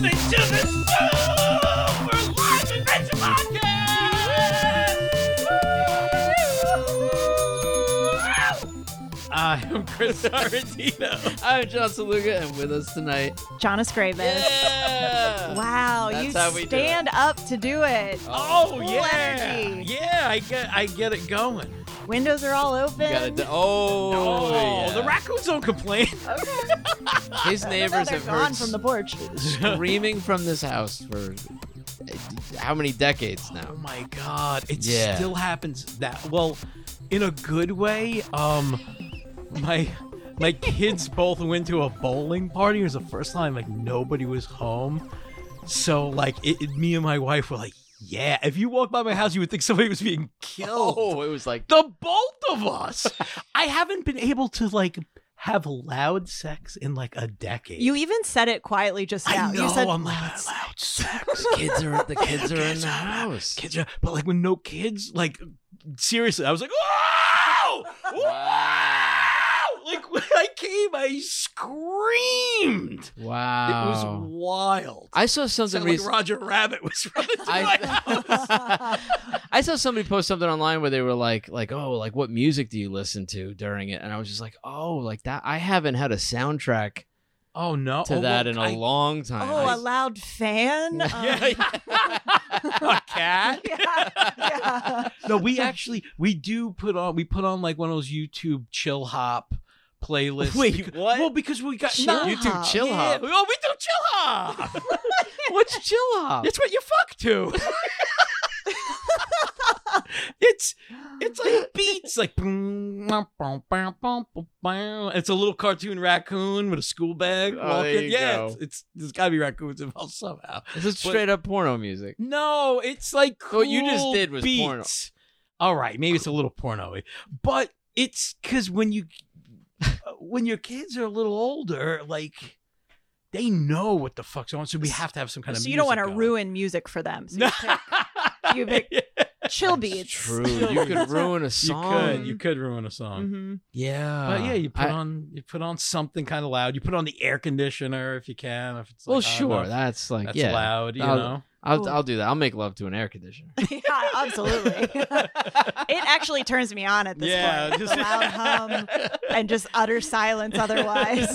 listening to the Super Live Adventure Podcast! I'm Chris Sorrentino. I'm John Saluga, and with us tonight, Jonas Gravis. yeah! Wow, That's you how we do stand up to do it. Oh, Full yeah. energy. Yeah, I get it going. Windows are all open. You gotta yeah. The raccoons don't complain. His neighbors They're have gone heard from the porch. screaming from this house for how many decades Oh now? my God. It Yeah. still happens well, in a good way. My kids both went to a bowling party. It was the first time like nobody was home. So like me and my wife were like, yeah, if you walk by my house, you would think somebody was being killed. Oh, it was like The both of us. I haven't been able to like have loud sex in like a decade. You even said it quietly just now. I know, You said I'm like, loud loud sex. the kids are in the house. Kids are, but like when no kids, like seriously, I was like, whoa! Wow. Like when I came, I screamed. Wow. It was wild. I saw something Sounded like recently. Roger Rabbit was running through my house. I saw somebody post something online where they were like, oh, like what music do you listen to during it? And I was just like, oh, like that. I haven't had a soundtrack Oh no! to that in a long time. Oh, a loud fan? Yeah, a cat. Yeah. No, we put on like one of those YouTube chill hop playlists. Wait, what? Well, because we got Chill YouTube hop. chill yeah. hop. Oh, we do chill hop. What's chill hop? It's what you fuck to. It's like beats, like it's a little cartoon raccoon with a school bag. Oh, walking. there you Yeah, go. it's there's got to be raccoons involved somehow. It's just straight up porno music. No, it's like cool What you just did was beats. porno. All right, maybe it's a little porno-y, but it's because when your kids are a little older, like they know what the fuck's on, so we have to have some kind of. So you don't want to music ruin music for them. So going. you pick chill beats. True. You could ruin a song. You could ruin a song. Mm-hmm. Yeah. But yeah, you put on something kind of loud. You put on the air conditioner if you can. If it's Well, like, sure. enough. That's like That's yeah. loud. You know. I'll do that. I'll make love to an air conditioner. Yeah, absolutely. It actually turns me on at this point. just The loud hum and just utter silence otherwise.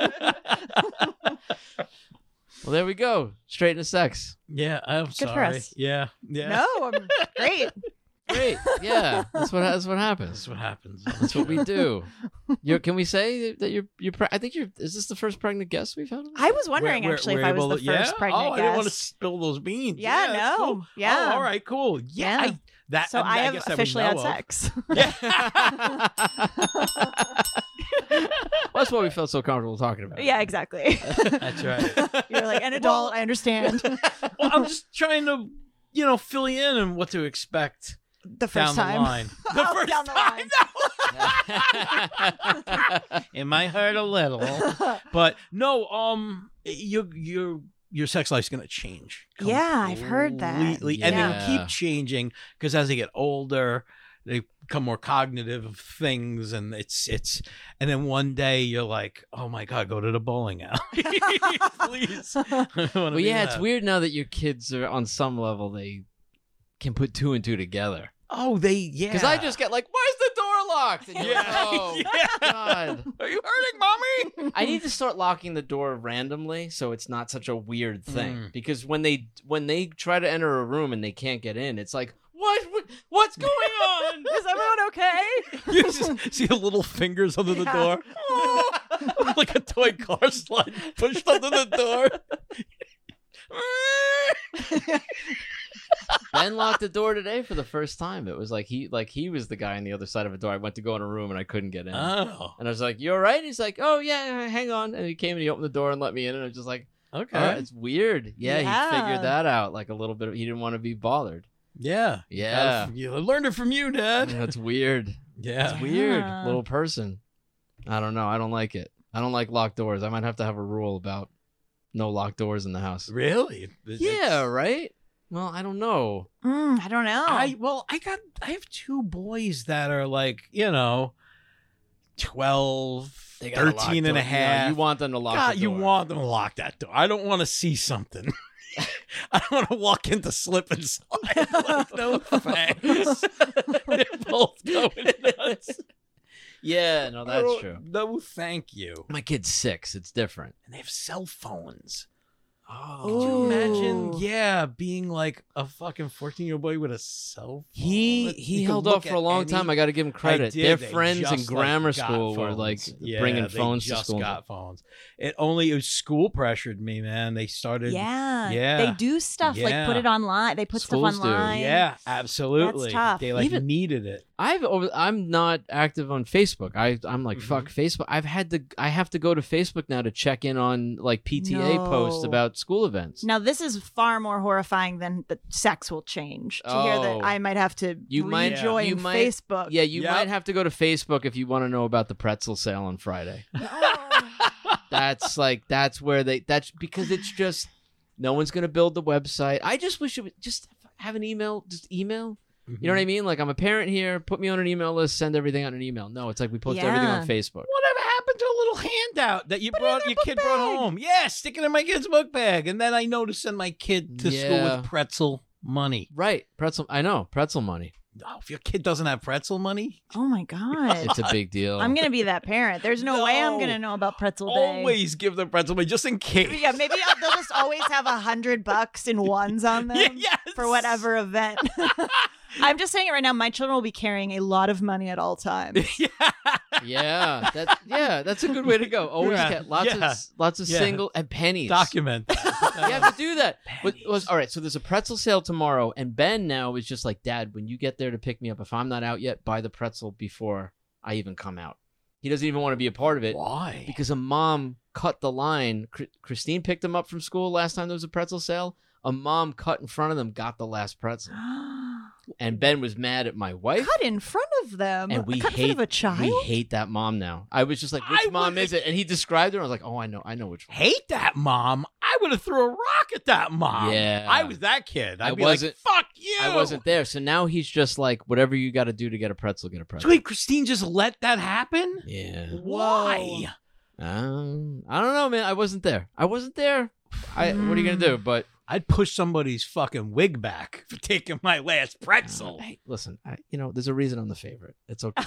Well, there we go. Straight into sex. Yeah, I'm for sorry. us. Yeah. No, I'm great. Great. Yeah. That's what happens. That's what happens. That's what we do. Can we say that you're I think is this the first pregnant guest we've had? I was wondering actually if I was the first pregnant I didn't want to guest. spill those beans. Yeah, that's no. cool. Yeah. Oh, all right, cool. Yeah. Yeah. So I have guess that we officially know had of. sex. Yeah. Well, that's what we felt so comfortable talking about. Yeah, exactly. That's right. You're like an adult. I understand. Well, I'm just trying to, fill you in on what to expect The first down time. the line. The Oh, first down the time. No. It might hurt a little, but no. Your sex life's gonna change. Yeah, I've heard that. Completely. And Yeah. they keep changing because as they get older, they become more cognitive of things, and it's and then one day you're like, oh my God, go to the bowling alley. Please. Well, yeah, it's weird now that your kids are on some level they can put two and two together. Oh, yeah. Because I just get like, why is the door locked? And you're like, Yeah. oh, Yeah. God. Are you hurting, mommy? I need to start locking the door randomly so it's not such a weird thing. Mm. Because when they try to enter a room and they can't get in, it's like, what's going on? Is everyone okay? You just see the little fingers under the Yeah. door. Like a toy car slide pushed under the door. Ben locked the door today for the first time. It was like he was the guy on the other side of a door. I went to go in a room and I couldn't get in. Oh. And I was like, "You all right?" He's like, "Oh yeah, hang on." And he came and he opened the door and let me in. And I was just like, Okay. "All right, it's weird." Yeah, Yeah. he figured that out. Like a little bit. He didn't want to be bothered. Yeah. Yeah. You learned it from you, Dad. That's weird. Yeah. It's weird, Yeah. little person. I don't know. I don't like it. I don't like locked doors. I might have to have a rule about no locked doors in the house. Really? Yeah, right? Well, I don't know. I don't know. I have two boys that are like, 12, They gotta 13 lock and a door. half. Yeah, you want them to lock God, the you door. want them to lock that door. I don't want to see something. I don't want to walk into slip and slide. Like, no thanks. They're both going nuts. Yeah, no, that's true. No, thank you. My kid's 6. It's different. And they have cell phones. Oh, Could you imagine? Yeah, being like a fucking 14-year-old boy with a cell phone. He You can held look off for at a long any- time. I got to give him credit. I did. Their They friends in just, grammar got school were phones. like Yeah, bringing they phones to just school. got phones. It was school pressured me, man. They started. Yeah. Yeah. They do stuff like Yeah. put it online. They put Schools stuff do. online. Yeah, absolutely. That's tough. They like Even- needed it. I'm not active on Facebook. I'm like fuck Facebook. I have to go to Facebook now to check in on like PTA posts No. about school events. Now this is far more horrifying than that sex will change. To hear Oh. that I might have to You might- rejoin you might- Facebook. Yeah, you Yep. might have to go to Facebook if you want to know about the pretzel sale on Friday. That's because it's just no one's gonna build the website. I just wish it would just have an email, just email. You know what I mean? Like I'm a parent here, put me on an email list, send everything on an email. No, it's like we post everything Yeah. on Facebook. Whatever happened to a little handout that you Put it in brought their your book kid brought bag. home? Yeah, stick it in my kid's book bag, and then I know to send my kid to school Yeah. with pretzel money. Right. Pretzel money. Oh, if your kid doesn't have pretzel money, Oh my god. It's a big deal. I'm gonna be that parent. There's no way I'm No. gonna know about pretzel day. always give them pretzel money just in case. Yeah, maybe they'll just always have $100 in ones on them Yes. for whatever event. I'm just saying it right now. My children will be carrying a lot of money at all times. Yeah, that's a good way to go. Always Yeah, get lots of yeah. single and pennies. Document that. You have to do that. But all right, so there's a pretzel sale tomorrow, and Ben now is just like, Dad, when you get there to pick me up, if I'm not out yet, buy the pretzel before I even come out. He doesn't even want to be a part of it Why? because a mom cut the line. Christine picked him up from school last time there was a pretzel sale. A mom cut in front of them, got the last pretzel. And Ben was mad at my wife. Cut in front of them. And we Cut in hate front of a child. We hate that mom now. I was just like, which I mom would- is it? And he described her. I was like, oh, I know which one. Hate that mom. I would have threw a rock at that mom. Yeah. I was that kid. I'd I be wasn't- like, fuck you. I wasn't there, so now he's just like, whatever you got to do to get a pretzel, get a pretzel. Wait, Christine just let that happen? Yeah. Why? I don't know, man. I wasn't there. What are you gonna do? But I'd push somebody's fucking wig back for taking my last pretzel. hey, listen, there's a reason I'm the favorite. It's okay.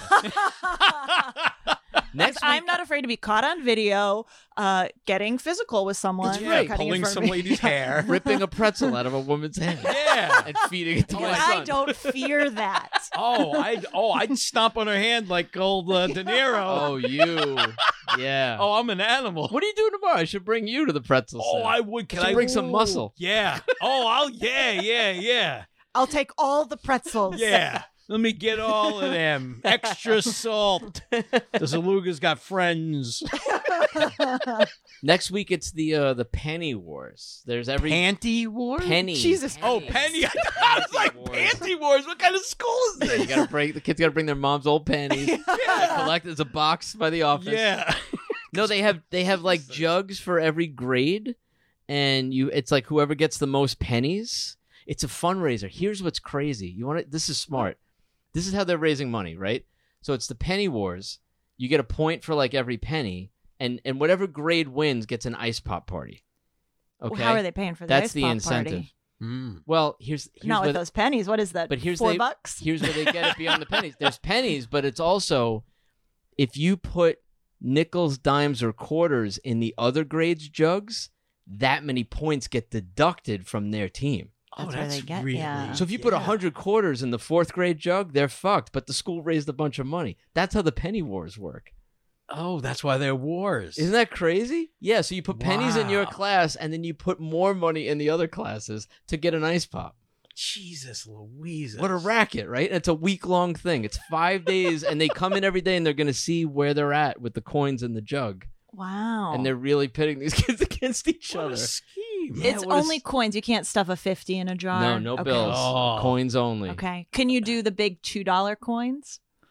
Next I'm week- not afraid to be caught on video getting physical with someone. That's right. cutting in Pulling front some of me. lady's hair. ripping a pretzel out of a woman's hand Yeah. and feeding it to my I son. don't fear that. I'd stomp on her hand like old De Niro. Oh, you. Yeah. Oh, I'm an animal. What are you doing tomorrow? I should bring you to the pretzel Oh, sale. I would. Can Should I bring some muscle? Yeah. Yeah. I'll take all the pretzels. Yeah. Let me get all of them. Extra salt. The Zaluga's got friends. Next week it's the Penny Wars. There's every Panty Wars? penny. Jesus. Oh, Penny. I was like, Wars. Panty Wars? What kind of school is Yeah, this? you gotta bring the kids. Got to bring their mom's old pennies. Collect as a box by the office. Yeah. No, they have like jugs for every grade, and it's like whoever gets the most pennies. It's a fundraiser. Here's what's crazy. You want it? This is smart. This is how they're raising money, right? So it's the Penny Wars. You get a point for like every penny, and whatever grade wins gets an ice pop party. Okay, Well, how are they paying for the that's ice the pop incentive. Party? Well, here's Not where with those pennies. What is that? But here's $4? Here's where they get it beyond the pennies. There's pennies, but it's also if you put nickels, dimes, or quarters in the other grades' jugs, that many points get deducted from their team. That's where they get- yeah. So if you put 100 quarters in the 4th grade jug, they're fucked. But the school raised a bunch of money. That's how the penny wars work. Oh, that's why they're wars. Isn't that crazy? Yeah. So you put pennies in your Wow. class, and then you put more money in the other classes to get an ice pop. Jesus Louise. What a racket, right? It's a week-long thing. It's 5 days, and they come in every day, and they're going to see where they're at with the coins in the jug. Wow. And they're really pitting these kids against each What other. a scheme. Yeah, it's what is- only coins. You can't stuff a 50 in a jar. No Okay. bills. Oh. Coins only. Okay. Can you do the big $2 coins?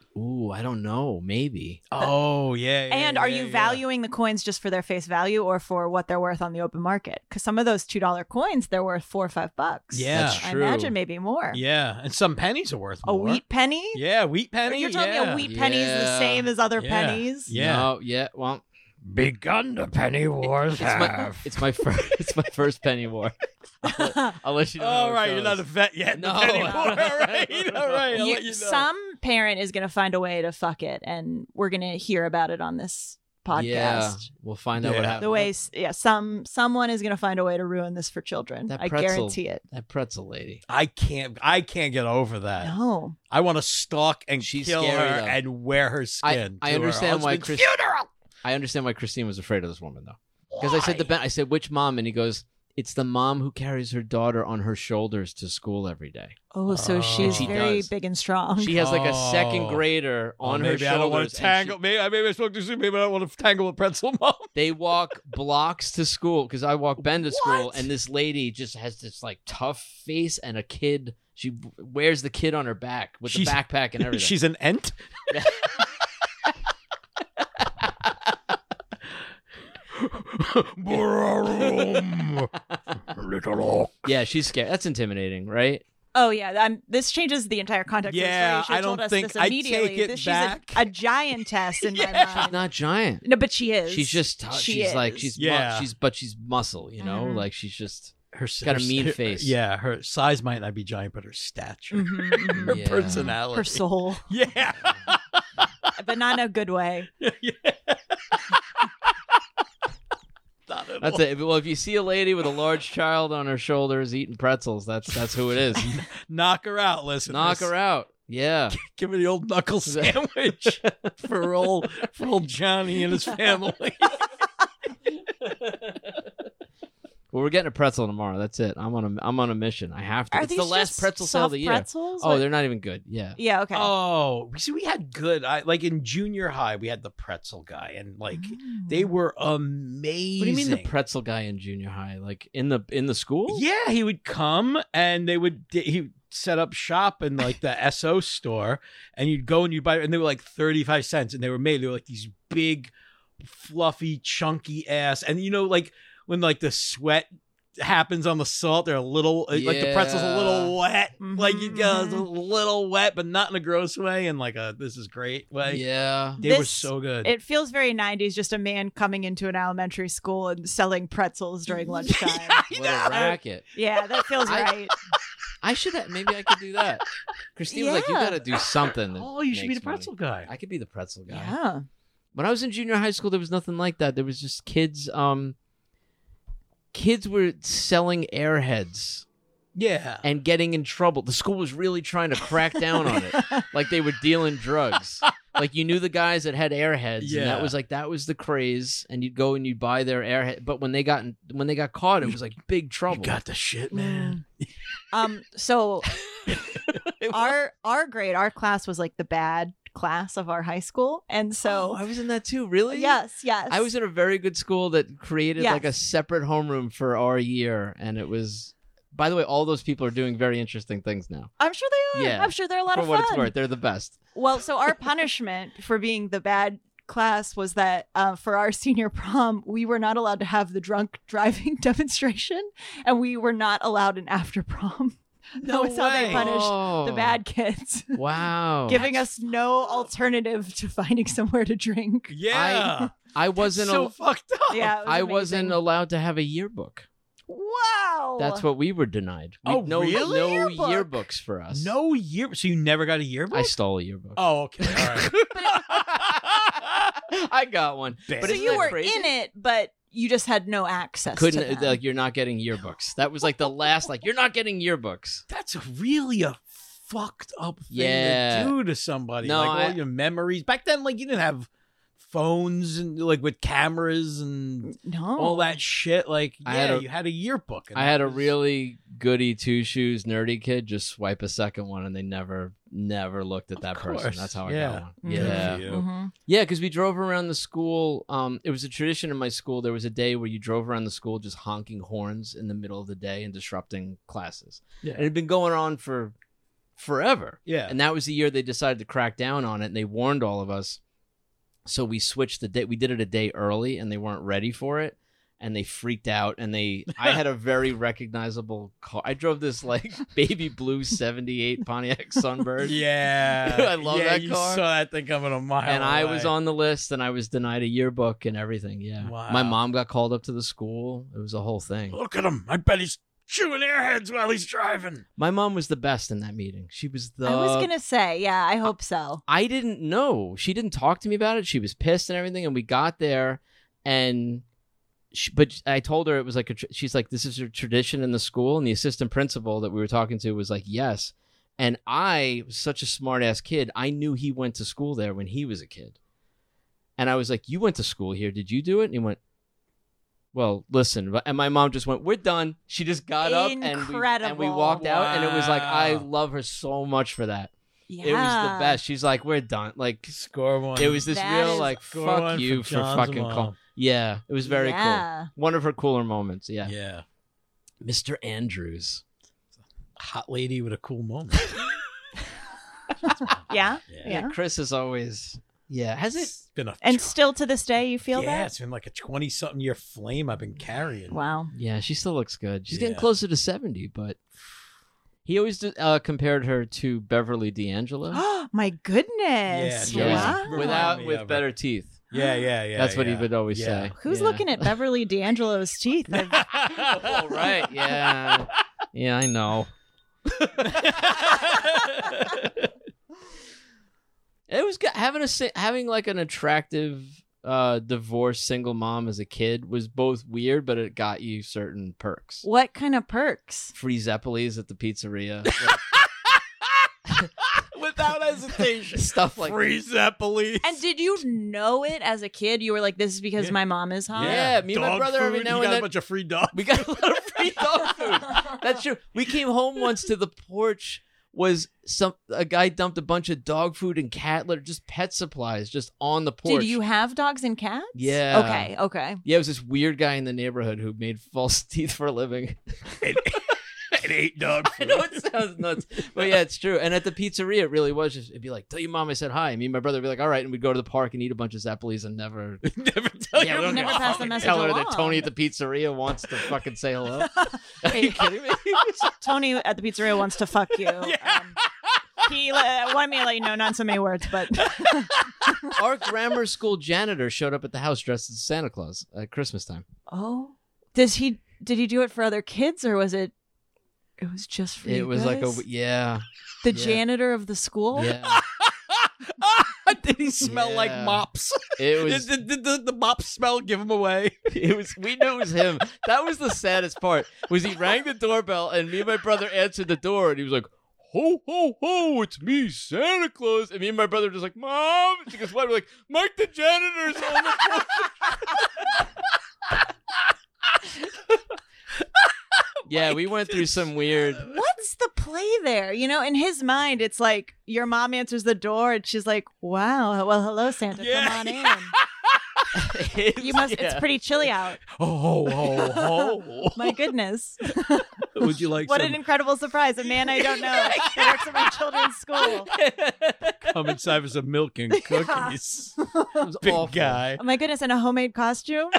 Ooh, I don't know. Maybe. Oh, yeah. And are you valuing the coins just for their face value or for what they're worth on the open market? Because some of those $2 coins, they're worth $4 or $5. Yeah. That's I true. imagine maybe more. Yeah, and some pennies are worth A more. wheat penny? Yeah, wheat penny. You're telling me yeah. a wheat penny is the Yeah. same as other Yeah. pennies? Yeah. No, yeah. Well, Begun the penny wars it's my first penny war. I'll let you know. how All it right, you're goes. not a vet yet. in the No. penny war. All right, all right. I'll let you know. Some parent is going to find a way to fuck it, and we're going to hear about it on this podcast. Yeah, we'll find out what Yeah. happens. The way, someone is going to find a way to ruin this for children. That I pretzel. guarantee it. That pretzel lady. I can't get over that. No. I want to stalk and She's kill scary, her though. and wear her skin. I to her understand why husband's funeral. I understand why Christine was afraid of this woman, though. Because I said to Ben, I said, which mom? And he goes, it's the mom who carries her daughter on her shoulders to school every day. Oh, so Oh. she's She very does. big and strong. She has like a second Oh. grader on her Maybe shoulders. I don't want and to tangle. Maybe I spoke too soon. Maybe I don't want to tangle with pretzel mom. They walk blocks to school because I walk Ben to school, What? and this lady just has this like tough face and a kid. She wears the kid on her back with the She's- backpack and everything. She's an ent. Little. Yeah, she's scared. That's intimidating, right? Oh yeah, this changes the entire context Yeah, of the story. You should I have told don't us think- this I immediately. take it She's back. a giantess in my Yeah. mind. Not giant. No, but she is. She's just She she's like is. she's Yeah. she's muscle, you know? Mhm. Like she's just Her got a her- mean her- face. Yeah, her size might not be giant, but her stature, Mhm, mhm. her Yeah. personality, Her soul, Yeah. but not in a good way. Yeah. Not at That's all. it. Well, if you see a lady with a large child on her shoulders eating pretzels, that's who it is. Knock her out, listeners. Knock her out. Yeah. Give her the old knuckle sandwich for old Johnny and his family. Well, we're getting a pretzel tomorrow. That's it. I'm on a mission. I have to. Are it's these the last just pretzel sale of soft the year. pretzels? Oh, What- they're not even good. Yeah. yeah. Okay. Oh, see, we had good. Like in junior high, we had the pretzel guy, and like they were amazing. What do you mean the pretzel guy in junior high? Like in the school? Yeah, he would come and he would set up shop in like the SO store, and you'd go and you'd buy, and they were like 35 cents, and they were like these big, fluffy, chunky ass, and like when like the sweat happens on the salt, they're a little like the pretzel's a little wet, like you go it's a little wet, but not in a gross way, and like a this is great way. Yeah. They were This- so good. It feels very 90s, just a man coming into an elementary school and selling pretzels during lunchtime. What a racket. Yeah, that feels I- right. I should have, maybe I could do that. Christine was like, you Yeah. got to do something. that Oh, you should be makes the pretzel money. guy. I could be the pretzel guy. Yeah. When I was in junior high school, there was nothing like that. There was just kids. Kids were selling airheads Yeah. and getting in trouble. The school was really trying to crack down on it, like they were dealing drugs. Like you knew the guys that had airheads, and Yeah. that was the craze. And you'd go and you'd buy their airhead. But when they got caught, it was like big trouble. You got the shit, man. So our class was like the bad class of our high school, and so Oh, I was in that too. Really? yes, I was in a very good school that created Yes. like a separate homeroom for our year, and it was. By the way, all those people are doing very interesting things now. I'm sure they are. Yeah. I'm sure they're a lot For of what fun. it's worth, they're the best. Well, so our punishment for being the bad class was that for our senior prom, we were not allowed to have the drunk driving demonstration, and we were not allowed an after prom. No That was how they way. punished Oh. the bad kids, Wow. giving us no alternative to finding somewhere to drink. Yeah. I wasn't. so al- fucked up. Yeah, it was I wasn't amazing. allowed to have a yearbook. Wow, That's what we were denied. Oh, no, really? No Yearbook. yearbooks for us. No year. So you never got a yearbook? I stole a yearbook. Oh, okay. All right. I got one. Bad. But So isn't you that were crazy? in it, but you just had no access. to Couldn't them. like you're not getting yearbooks. That was like the last like you're not getting yearbooks. That's really a fucked up thing Yeah. to do to somebody. No, like all I- your memories. Back then, like you didn't have phones and like with cameras and No, all that shit. Like I had a- you had a yearbook. And I that had a was- really goody two shoes nerdy kid just swipe a second one and they never looked at that Of person. course. That's how I Yeah. got one. Mhm. Yeah. Good for you. Mhm. Yeah, because we drove around the school. It was a tradition in my school. There was a day where you drove around the school just honking horns in the middle of the day and disrupting classes. Yeah. And it had been going on for forever. Yeah. And that was the year they decided to crack down on it, and they warned all of us. So we switched the day. We did it a day early, and they weren't ready for it. And they freaked out, and I had a very recognizable car. I drove this like baby blue 78 Pontiac Sunbird. Yeah. I love that you car. saw that thing coming a mile And I was away. on the list, and I was denied a yearbook and everything. Yeah. Wow. My mom got called up to the school. It was a whole thing. Look at him. I bet he's chewing airheads while he's driving. My mom was the best in that meeting. She was the... I was going to say, yeah, I hope so. I didn't know. She didn't talk to me about it. She was pissed and everything, and we got there, and... but I told her it was like she's like, this is a tradition in the school, and the assistant principal that we were talking to was like, yes. And I was such a smart ass kid. I knew he went to school there when he was a kid, and I was like, you went to school here? Did you do it? And he went, well, listen. And my mom just went, we're done. She just got up and we walked out, and it was like, I love her so much for that. Yeah. It was the best. She's like, we're done. Like, Score one. it was this That real is- like, Score fuck one you for for John's fucking mom. call. Yeah, it was very Yeah. cool. One of her cooler moments. Yeah. Yeah. Mr. Andrews. Hot lady with a cool moment. Yeah. Yeah. Chris is always. Yeah. Has it? It's been a And still to this day, you feel yeah, that? it's been like a 20-something year flame I've been carrying. Wow. Yeah, she still looks good. She's getting Yeah. closer to 70, but he always compared her to Beverly D'Angelo. My goodness. she Yeah. always Wow. reminded Without me with of better her. teeth. Yeah. That's what he yeah. would always Yeah. say. Who's Yeah. looking at Beverly D'Angelo's teeth? Oh, right. Yeah. Yeah, I know. It was good. Having like an attractive divorced single mom as a kid was both weird, but it got you certain perks. What kind of perks? Free Zeppelis at the pizzeria. Without hesitation. Stuff like Free Zeppeli. And did you know it as a kid? You were like, this is because Yeah. my mom is hot? Yeah, me and my Dog brother every food, now you and got then- a bunch of free dog. We got a lot of free dog food. That's true. We came home once to the porch. A guy dumped a bunch of dog food and cat litter, just pet supplies, just on the porch. Did you have dogs and cats? Yeah. Okay. Yeah, it was this weird guy in the neighborhood who made false teeth for a living. and ate dog I food. know it sounds nuts, but yeah, it's true. And at the pizzeria, it really was just, it'd be like, tell your mom I said hi. And me and my brother would be like, all right. And we'd go to the park and eat a bunch of Zeppelis and never Never tell Yeah, your we don't never mom. pass the message tell her along. that Tony at the pizzeria wants to fucking say hello. Are you kidding me? Tony at the pizzeria wants to fuck you. He wanted me to let you know, not so many words, but Our grammar school janitor showed up at the house dressed as Santa Claus at Christmas time. oh, did he do it for other kids or was it? It was just for It you was like guys? a yeah, the yeah. janitor of the school. yeah. Did he smell like Yeah. mops? It was Did the mop smell give him away? It was. We knew it was him. That was the saddest part. Was he rang the doorbell and me and my brother answered the door and he was like, "Ho ho ho! It's me, Santa Claus." And me and my brother were just like, "Mom," she goes, "What?" We're like, "Mike the janitor's on the porch." Yeah, we went through some weird. What's the play there? You know, in his mind, it's like your mom answers the door and she's like, "Wow, well, hello, Santa, Yeah, come on in." You must. It's Yeah. pretty chilly out. Oh. My goodness. Would you like What some an incredible surprise. A man I don't know that works at my children's school. come inside with some milk and cookies? It was Big awful. guy. Oh my goodness, in a homemade costume?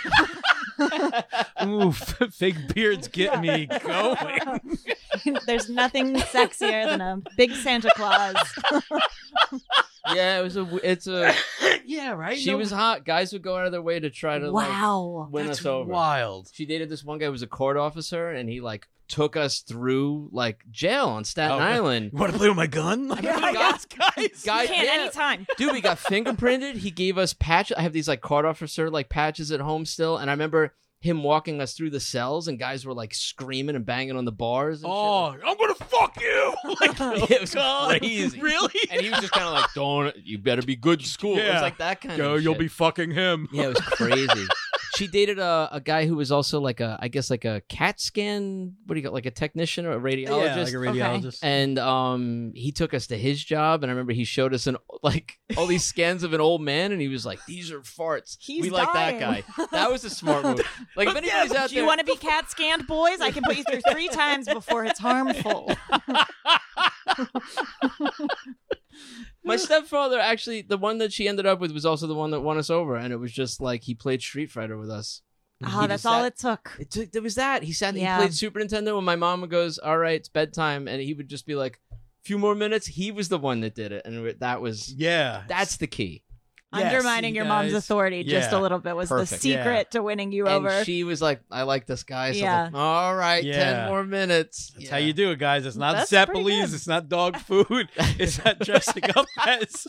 Ooh, fake beards get me going. There's nothing sexier than a big Santa Claus. Yeah, it's a. Yeah, right. She was hot. Guys would go out of their way to try to like Wow. win That's us over. wild. She dated this one guy who was a court officer, and he like took us through like jail on Staten Island. You want to play with my gun? Yeah, guys. Guy, You can't yeah. anytime. Dude, we got fingerprinted. He gave us patches. I have these like court officer like patches at home still, and I remember him walking us through the cells, and guys were like screaming and banging on the bars. And Oh, I'm gonna fuck you! Like, shit. It was God. crazy. Really? And he was just kind of like, "Don't you better be good in school." It Yeah. was like that kind Yo, of. you'll shit. be fucking him. Yeah, it was crazy. She dated a guy who was also like I guess like a CAT scan. What do you got? Like a technician or a radiologist? Yeah, like a radiologist. And he took us to his job, and I remember he showed us like all these scans of an old man, and he was like, "These are farts." He's we like that dying. guy. That was a smart move. Like if anybody's out Do you there, want to be CAT scanned, boys? I can put you through 3 times before it's harmful. My stepfather, actually, the one that she ended up with was also the one that won us over, and it was just like he played Street Fighter with us. Oh, He that's just all sat- it took. It took. There was that. He sat. Yeah. He played Super Nintendo, and my mom goes, "All right, it's bedtime," and he would just be like, "Few more minutes." He was the one that did it, and that was Yeah. that's the key. Yes, Undermining you your mom's guys- authority just a yeah. little bit was Perfect. the secret to winning you over. And she was like, "I like this guy." So Yeah. like, all right, Yeah. 10 more minutes. That's how you do it, guys. It's not That's pretty Zeppelins. good. It's not dog food. It's not dressing up as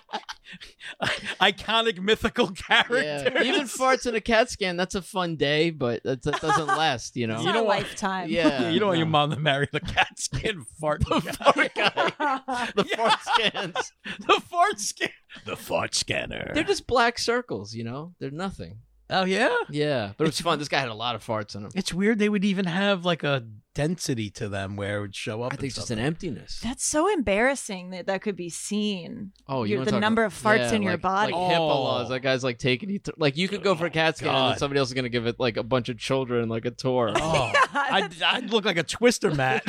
iconic mythical characters. Yeah. Even farts in a CAT scan. That's a fun day, but that doesn't last. You know. It's You not don't a want- lifetime. Yeah. You don't want your no. mom to marry the cat skin fart guy. Fart guy. The Yeah. fart scans. The fart scan. The fart scanner. They're just black circles. You know. They're nothing. Oh yeah. Yeah, but it was fun. This guy had a lot of farts in him. It's weird they would even have like a density to them where it would show up. I in think it's just something. an emptiness. That's so embarrassing that could be seen. Oh, Your- wanna the talk number about- of farts yeah, in your like- body. Like HIPAA Oh. laws. That guy's like taking you. Like you could go for a CAT scan, and then God. somebody else is gonna give it like a bunch of children like a tour. Oh, I'd look like a twister mat.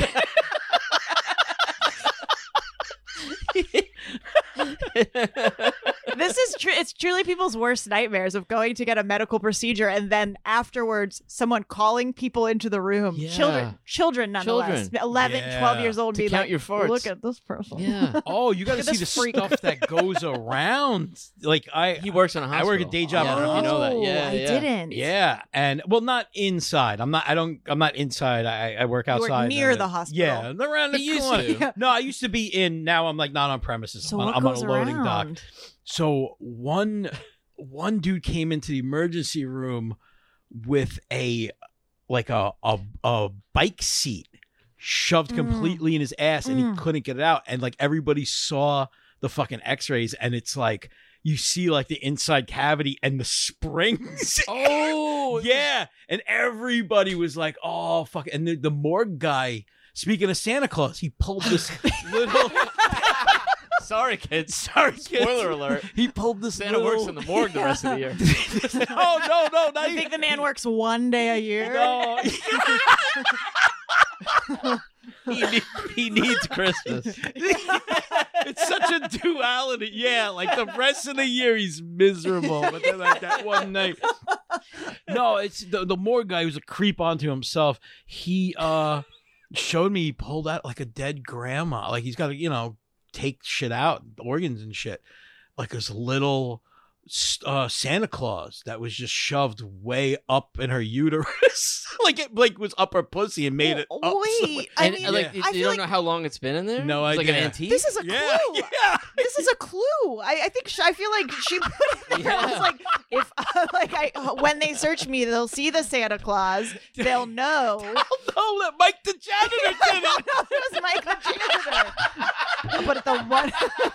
This is true. It's truly people's worst nightmares of going to get a medical procedure and then afterwards someone calling people into the room. Yeah. Children nonetheless. Children. 11, Yeah. 12 years old. To Be count like, your farts. Look at this person. yeah, Oh, you got to Look at see the this freak. stuff that goes around. Like he works in a I hospital. work a day job. Yeah, I don't know if you know that. Oh, Yeah, I yeah. didn't. Yeah, and well, not inside. I'm not inside. I work You work outside. near and the then- hospital. Yeah, around the He used corner. to. No, I used to be in. Now I'm like not on premises. So I'm, what I'm on goes a loading dock. around? So one dude came into the emergency room with a bike seat shoved Mm. completely in his ass, and he Mm. couldn't get it out. And like everybody saw the fucking X-rays, and it's like you see like the inside cavity and the springs. Oh, Yeah, and everybody was like, "Oh fuck!" And the morgue guy, speaking of Santa Claus, he pulled this little. Sorry, kids. Sorry, kids. Spoiler alert. He pulled this. Santa works in the morgue the rest of the year. Oh no, not I even. think the man works one day a year. No. He needs Christmas. It's such a duality. Yeah, like the rest of the year he's miserable, but then like that one night. No, it's the morgue guy who's a creep onto himself. He showed me he pulled out like a dead grandma. Like he's got to, take shit out, organs and shit. Like this little Santa Claus that was just shoved way up in her uterus. like it was up her pussy and made it up. Wait, I And mean, like, I you feel don't like know how long it's been in there? No It's like an idea. antique. this is a clue. Yeah. This is a clue. I think I feel like she put it there. I was Yeah. like, if when they search me, they'll see the Santa Claus. They'll know. Oh, that Mike the janitor did it. No, it was Michael Janitor. I'll put it the one.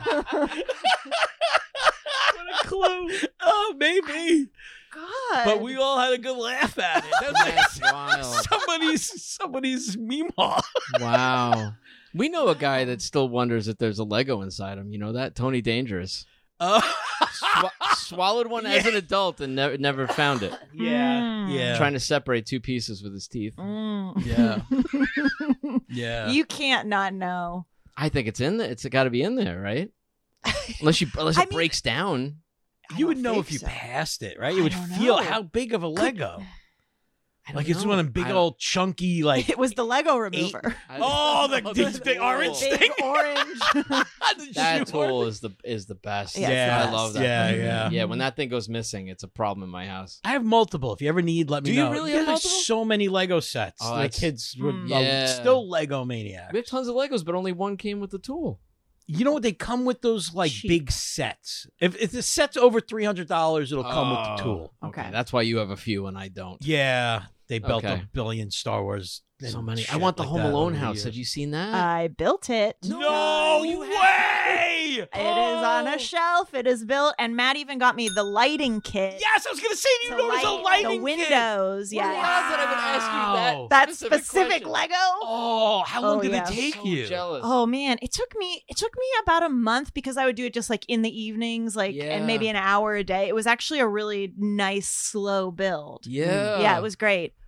What a clue. Oh, maybe. God. But we all had a good laugh at it. That was That's wild. somebody's meemaw. Wow. We know a guy that still wonders if there's a Lego inside him. You know that? Tony Dangerous. Swallowed one as Yeah. an adult and never found it. Mm. yeah. Trying to separate two pieces with his teeth. Mm. Yeah. Yeah. You can't not know. I think it's in there. It's got to be in there, right? Unless I it mean- breaks down. I You would don't know think if you so. passed it, right? You I would don't feel know. how big of a Lego. I don't Like it's know. one of them big I don't- old chunky like. It was the Lego remover. I- Oh, the that's big cool. orange Big thing. orange. That tool is the best. Yeah, Yeah, I love that. Yeah, thing. yeah. Yeah, when that thing goes missing, it's a problem in my house. I have multiple. If you ever need, let me Do you know. really Yeah, have there's multiple? so many Lego sets. Oh, My that's- kids were Yeah. still Lego maniacs. We have tons of Legos, but only one came with the tool. You know what? They come with those like Cheap. big sets. If the set's over $300, it'll come with the tool. Okay. That's why you have a few and I don't. Yeah, they built Okay. a billion Star Wars. So and many. I shit want the like Home that Alone over the house. years. Have you seen that? I built it. No you way! It is on a shelf. It is built, and Matt even got me the lighting kit. Yes, I was gonna say. Do you to know there's a light lighting the kit? windows. What Yeah, was that I would ask you Wow. that specific specific question? Lego. Oh, how long Oh, did yeah. it take So you? jealous. Oh man, it took me about a month because I would do it just like in the evenings, like Yeah. and maybe an hour a day. It was actually a really nice slow build. Yeah. Yeah, it was great.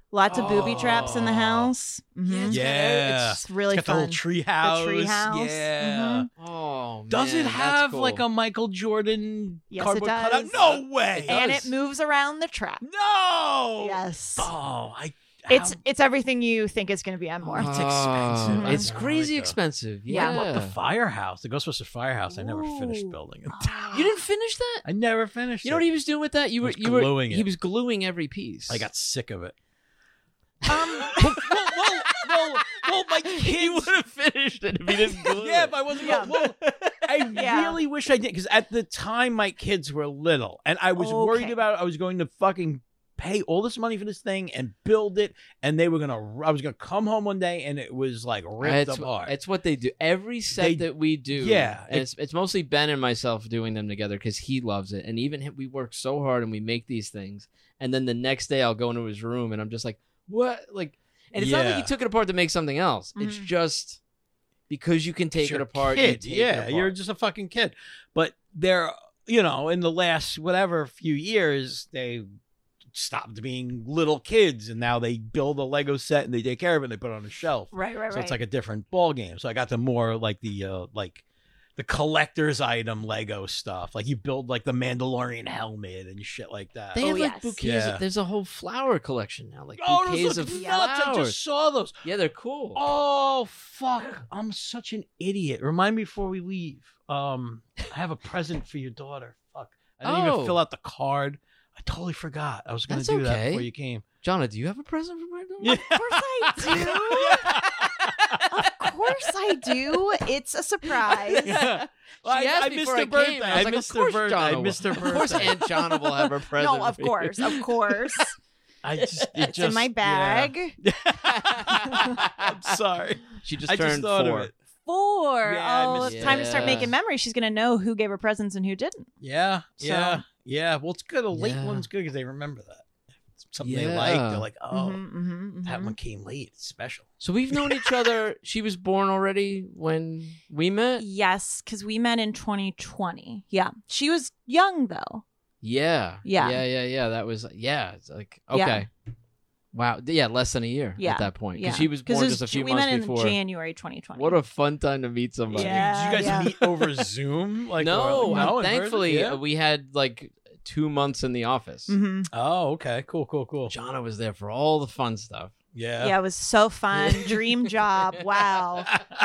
Lots of booby traps in the house. Mhm. Yeah. It's really It's got fun. the little tree house. tree house. Yeah. Oh, man, Does it that's have cool. like a Michael Jordan Yes, it cardboard cutout? does. No way. And does. it moves around the trap. No. Yes. Oh, It's everything you think it's going to be and more. It's expensive. I It's don't crazy like that. expensive. Yeah. Yeah. What the firehouse? The Ghostbusters firehouse. I never finished Ooh. building it. You didn't finish that? I never finished. You know what he was doing with that? You were was gluing He it. was gluing every piece. I got sick of it. well, my kid would have finished it if he didn't glue Yeah, it. if I wasn't. Yeah. Well, I Yeah. really wish I did because at the time my kids were little, and I was worried Okay. about I was going to fucking pay all this money for this thing and build it, and I was gonna come home one day and it was like ripped apart. It's what they do. Every set They- that we do, yeah, and it's mostly Ben and myself doing them together because he loves it, and even him, we work so hard and we make these things, and then the next day I'll go into his room and I'm just like, what? Like, and it's not like Yeah. he took it apart to make something else. It's Mhm. just because you can take You're it a apart. kid. You take Yeah, it apart. you're just a fucking kid. But they're, in the last whatever few years, they stopped being little kids, and now they build a Lego set and they take care of it and they put it on a shelf. Right. So it's like a different ball game. So I got the more like the collector's item Lego stuff. Like you build like the Mandalorian helmet and shit like that. They Oh, have like yes. bouquets. Yeah. There's a whole flower collection now, like Oh, bouquets those of look nuts! I flowers. just saw those. Yeah, they're cool. Oh fuck! I'm such an idiot. Remind me before we leave. I have a present for your daughter. Fuck! I didn't Oh. even fill out the card. I totally forgot. I was going to That's do that okay. before you came. Jonna, do you have a present for my daughter? Of course I do. Of course I do. It's a surprise. Yeah. She asked I me missed before her I birthday. came. I was like, missed of her course birthday. Jonna I will. missed her birthday. Of course Aunt Jonna will have her present. No, of for you. course, of course. It's in my bag. Yeah. I'm sorry. She just I turned just thought 4. of it. 4. Yeah, I Oh, missed it's time to start it. making memories. She's gonna know who gave her presents and who didn't. Yeah, So- yeah. Well, it's good. A late Yeah. one's good because they remember that. It's something they Yeah. like. They're like, oh, that Mhm. one came late. It's special. So we've known each other. She was born already when we met. Yes, because we met in 2020. Yeah, she was young though. Yeah. Yeah. Yeah. That was It's like Yeah. okay. Wow. Yeah, less than a year Yeah. at that point Yeah, because she was born just a few we months met before. in January 2020. What a fun time to meet somebody. Yeah. Did you guys yeah. meet over Zoom? Like, No, or, like, no, in person? thankfully Yeah? we had like 2 months in the office. Mhm. Oh, okay. Cool. Jonna was there for all the fun stuff. Yeah. Yeah, it was so fun. Dream job. Wow.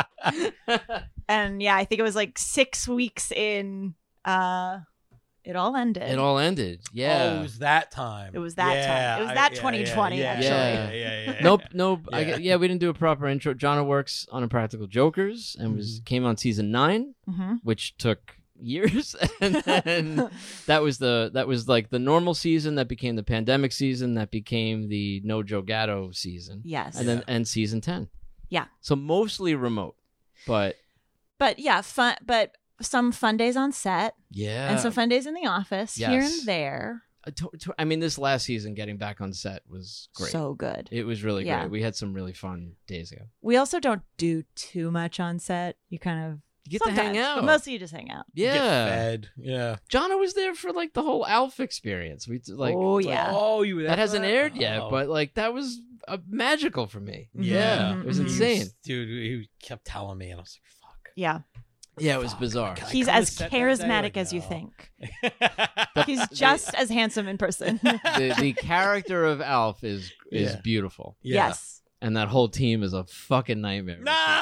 And yeah, I think it was like 6 weeks in. It all ended. It all ended. Oh, Yeah. it was that time. It was that time. It was that 2020, actually. Yeah. Nope. Yeah. We didn't do a proper intro. Jonna works on Impractical Jokers and came on season 9, Mhm. which took years, and then that was like the normal season that became the pandemic season that became the No Joe Gatto season, Yes. and then and season 10. Yeah. So mostly remote, but But yeah, fun. But some fun days on set yeah. and some fun days in the office here Yes. and there. I mean, this last season, getting back on set was great. So good. It was really Yeah. great. We had some really fun days ago. We also don't do too much on set. You kind of You get to hang sometimes, out. but mostly you just hang out. Get Yeah. fed. Yeah. Jonna was there for like the whole Alf experience. Oh, yeah. Oh, you were there that for hasn't aired yet, Oh. but like that was magical for me. Yeah. Mhm, It was mhm. insane. Dude, he kept telling me, and I was like, fuck. Yeah. Yeah, it was Fuck. bizarre. Can I He's come to as set that day? charismatic Like, as you no. think. He's just as handsome in person. The character of Alf is Yeah. beautiful, Yeah. Yes. and that whole team is a fucking nightmare.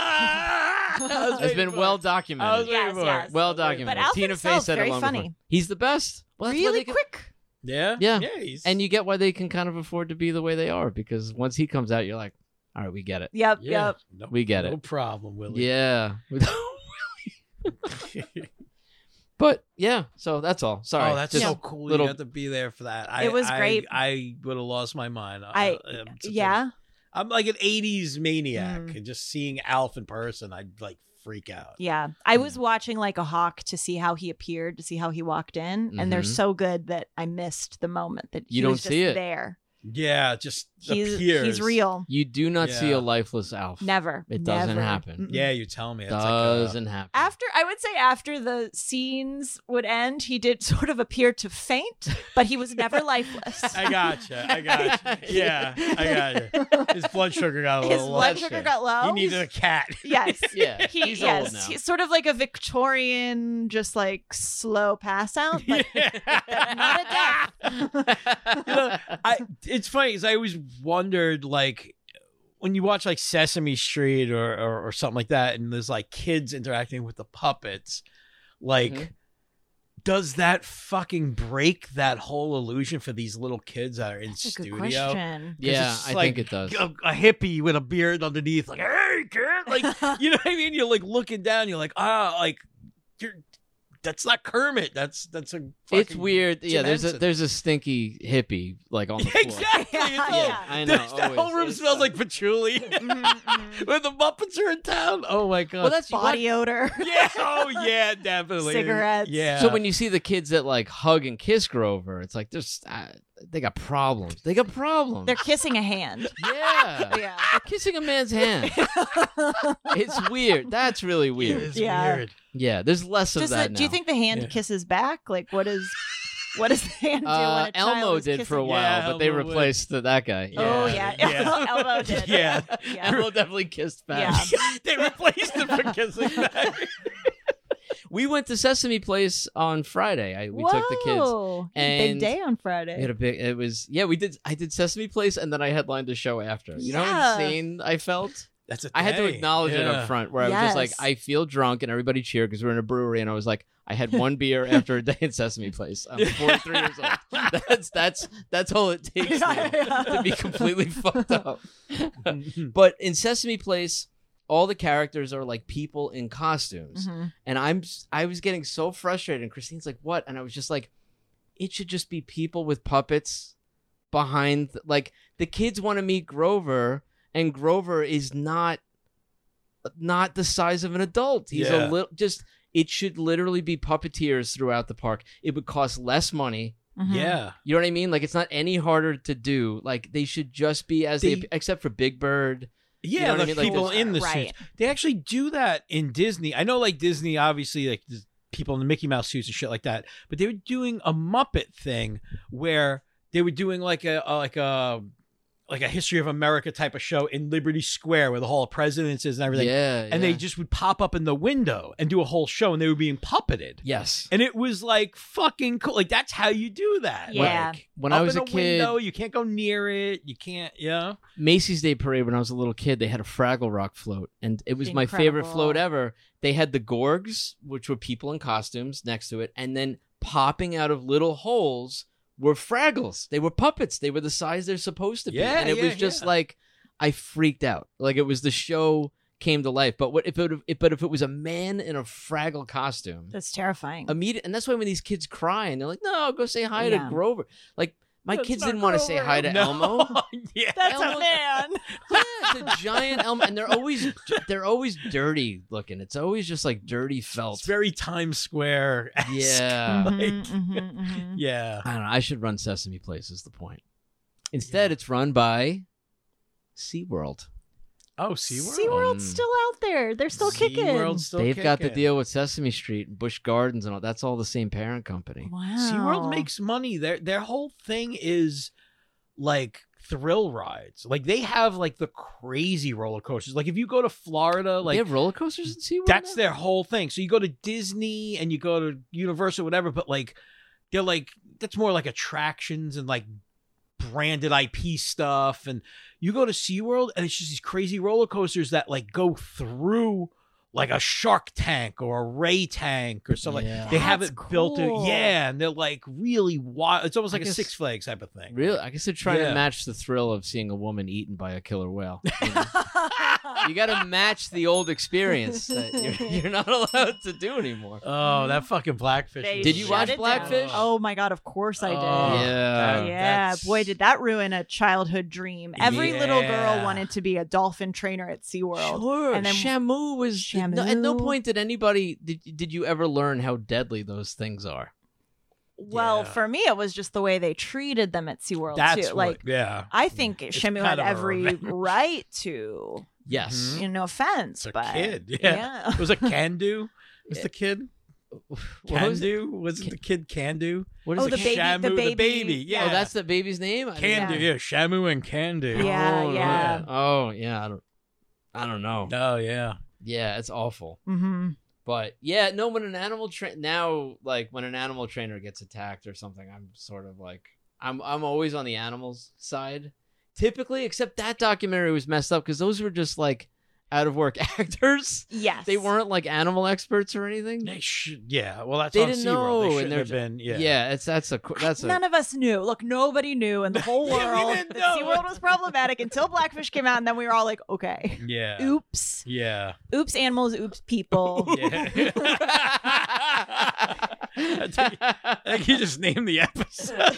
Nah! It's been well documented. Yes, yes. Well documented. But Alf Tina himself, Fey said very it long funny. before. He's the best. Well, that's why Really they can- quick. Yeah. Yeah. He's, and you get why they can kind of afford to be the way they are because once he comes out, you're like, all right, we get it. Yep. yeah. Yep. No, We get no it. problem, Willie. Yeah. But yeah, so that's all. Sorry. Oh, that's Just so cool. little- You got to be there for that. It was great. I would have lost my mind. Yeah. I'm like an 80s maniac. Mm. And just seeing Alf in person, I'd like freak out. Yeah. I was watching like a hawk to see how he appeared, to see how he walked in. And they're Mhm. so good that I missed the moment that You he was don't see just it. there. Yeah, just appears. He's real. You do not see Yeah. a lifeless Alf. Never. It doesn't Never. happen. Mm-mm. Yeah, you tell me. That's Doesn't happen. I would say after the scenes would end, he did sort of appear to faint, but he was never lifeless. I gotcha. Yeah, I gotcha. His blood sugar got a His little low. blood sugar got low. He needed a cat. Yes. Yeah, he's old now. He's sort of like a Victorian, just like slow pass out, but not a death. You know, it's funny because I always wondered, like, when you watch like Sesame Street or something like that, and there's like kids interacting with the puppets, like, Mhm. does that fucking break that whole illusion for these little kids that are in That's a good studio? question. Yeah, it's I like think it does. A hippie with a beard underneath, like, hey, kid, like, you know what I mean? You're like looking down, you're like, like, that's not Kermit. That's a. It's fucking weird. Jim Yeah, Henson. there's a stinky hippie like on the floor. Exactly. Yeah, It's all- yeah. I know. The whole always. room It's- smells like patchouli. Mm-mm. When the Muppets are in town. Oh my god. Well, that's Body odor. yeah. Oh yeah, definitely. Cigarettes. Yeah. So when you see the kids that like hug and kiss Grover, it's like there's they got problems. They got problems. They're kissing a hand. yeah. Yeah. They're kissing a man's hand. It's weird. That's really weird. it's Yeah. weird. Yeah, there's less of that now. Do you think the hand Yeah. kisses back? Like, what does the hand do when a child Elmo is did for a kissing? while, Yeah, but they Elmo would. replaced that guy. Oh Yeah. yeah, Yeah. Elmo did. Yeah. Yeah. Elmo definitely kissed back. Yeah. They replaced him for kissing back. We went to Sesame Place on Friday. We took the kids. Whoa. and Big day on Friday. We had a big. It was we did. I did Sesame Place, and then I headlined a show after. You know how Yeah. insane I felt. That's a I had to thing. acknowledge it Yeah. up front, where I was just like, Yes. I feel drunk, and everybody cheered because we're in a brewery, and I was like, I had one beer after a day in Sesame Place. I'm 43 years old. That's all it takes now to be completely fucked up. But in Sesame Place, all the characters are like people in costumes, Mhm. and I was getting so frustrated. And Christine's like, "What?" And I was just like, "It should just be people with puppets behind. Like the kids want to meet Grover, and Grover is not the size of an adult. He's Yeah. a little just." It should literally be puppeteers throughout the park. It would cost less money. Mhm. Yeah. You know what I mean? Like it's not any harder to do. Like they should just be as they except for Big Bird. Yeah, You know what I the mean? Like, people there's- in the Right. suits. They actually do that in Disney. I know, like Disney, obviously, like there's people in the Mickey Mouse suits and shit like that. But they were doing a Muppet thing where they were doing like a History of America type of show in Liberty Square where the Hall of Presidents is and everything. Yeah, And they just would pop up in the window and do a whole show, and they were being puppeted. yes. And it was like fucking cool. Like that's how you do that. Yeah. Like, When up I was in a kid, window, you can't go near it. You can't. Yeah. Macy's Day Parade when I was a little kid, they had a Fraggle Rock float, and it was my favorite Incredible. float ever. They had the Gorgs, which were people in costumes, next to it, and then popping out of little holes were Fraggles. They were puppets. They were the size they're supposed to be, Yeah, and it was yeah, just yeah. like I freaked out. Like it was the show came to life. But if it was a man in a Fraggle costume, That's terrifying. immediate, and that's why when these kids cry and they're like, "No, go say hi Yeah. to Grover," like. My That's kids not didn't want to say Grover. hi to No. Elmo. Yeah. That's Elmo- a man. Yeah, it's a giant Elmo, and they're always dirty looking. It's always just like dirty felt. It's very Times Square. Yeah. Mhm, mhm, mhm. Yeah. I don't know. I should run Sesame Place. Is the point? Instead, it's run by SeaWorld. Oh, SeaWorld? SeaWorld's still out there. They're still kicking. SeaWorld's still They've got the kicking. deal with Sesame Street and Busch Gardens and all. That's all the same parent company. Wow. SeaWorld makes money. Their whole thing is like thrill rides. Like they have like the crazy roller coasters. Like if you go to Florida, They like have roller coasters in SeaWorld. that's now? their whole thing. So you go to Disney and you go to Universal, whatever, but like they're like that's more like attractions and like branded IP stuff. And you go to SeaWorld and it's just these crazy roller coasters that like go through like a shark tank or a ray tank or something. Yeah. They have That's it built in. cool. Yeah, and they're like really wild. It's almost I like a guess- Six Flags type of thing. Really? I guess they're trying Yeah. to match the thrill of seeing a woman eaten by a killer whale. You know? You got to match the old experience that you're not allowed to do anymore. Oh, that fucking Blackfish. They was Did you shut watch it Blackfish? down. Oh my god, of course I did. Oh, Yeah. Yeah, that's- boy, did that ruin a childhood dream. Every little girl Yeah. wanted to be a dolphin trainer at SeaWorld. Sure. And then- Shamu was. Shamu. At no point did anybody. Did you ever learn how deadly those things are? Well, Yeah. for me, it was just the way they treated them at SeaWorld That's too. what, Like, yeah. I think Shamu kind had of a every revenge. right to. Yes. You know, offense, It's a but kid. Yeah. It was a Can Do. Was the kid? What Can was it? Do? Was it the kid Can Do? What is Oh, it? the baby- Shamu, the baby. Yeah. Oh, that's the baby's name. I Can didn't- Do. Yeah. Shamu and Can Do. Yeah, Oh, yeah. right. Oh, yeah. I don't know. Oh, yeah. Yeah, it's awful. Mm-hmm. But yeah, no. When an animal now, like when an animal trainer gets attacked or something, I'm sort of like, I'm always on the animals side. Typically, except that documentary was messed up because those were just like out of work actors. Yes. They weren't like animal experts or anything. They should, yeah. Well, that's They on didn't SeaWorld. know, They and shouldn't they're have been. Yeah. Yeah, that's a None of us knew. Look, nobody knew in the whole Yeah, we world didn't that know. SeaWorld was problematic until Blackfish came out, and then we were all like, okay. Yeah. Oops. Yeah. Oops, animals. Oops, people. Yeah. I think you just named the episode.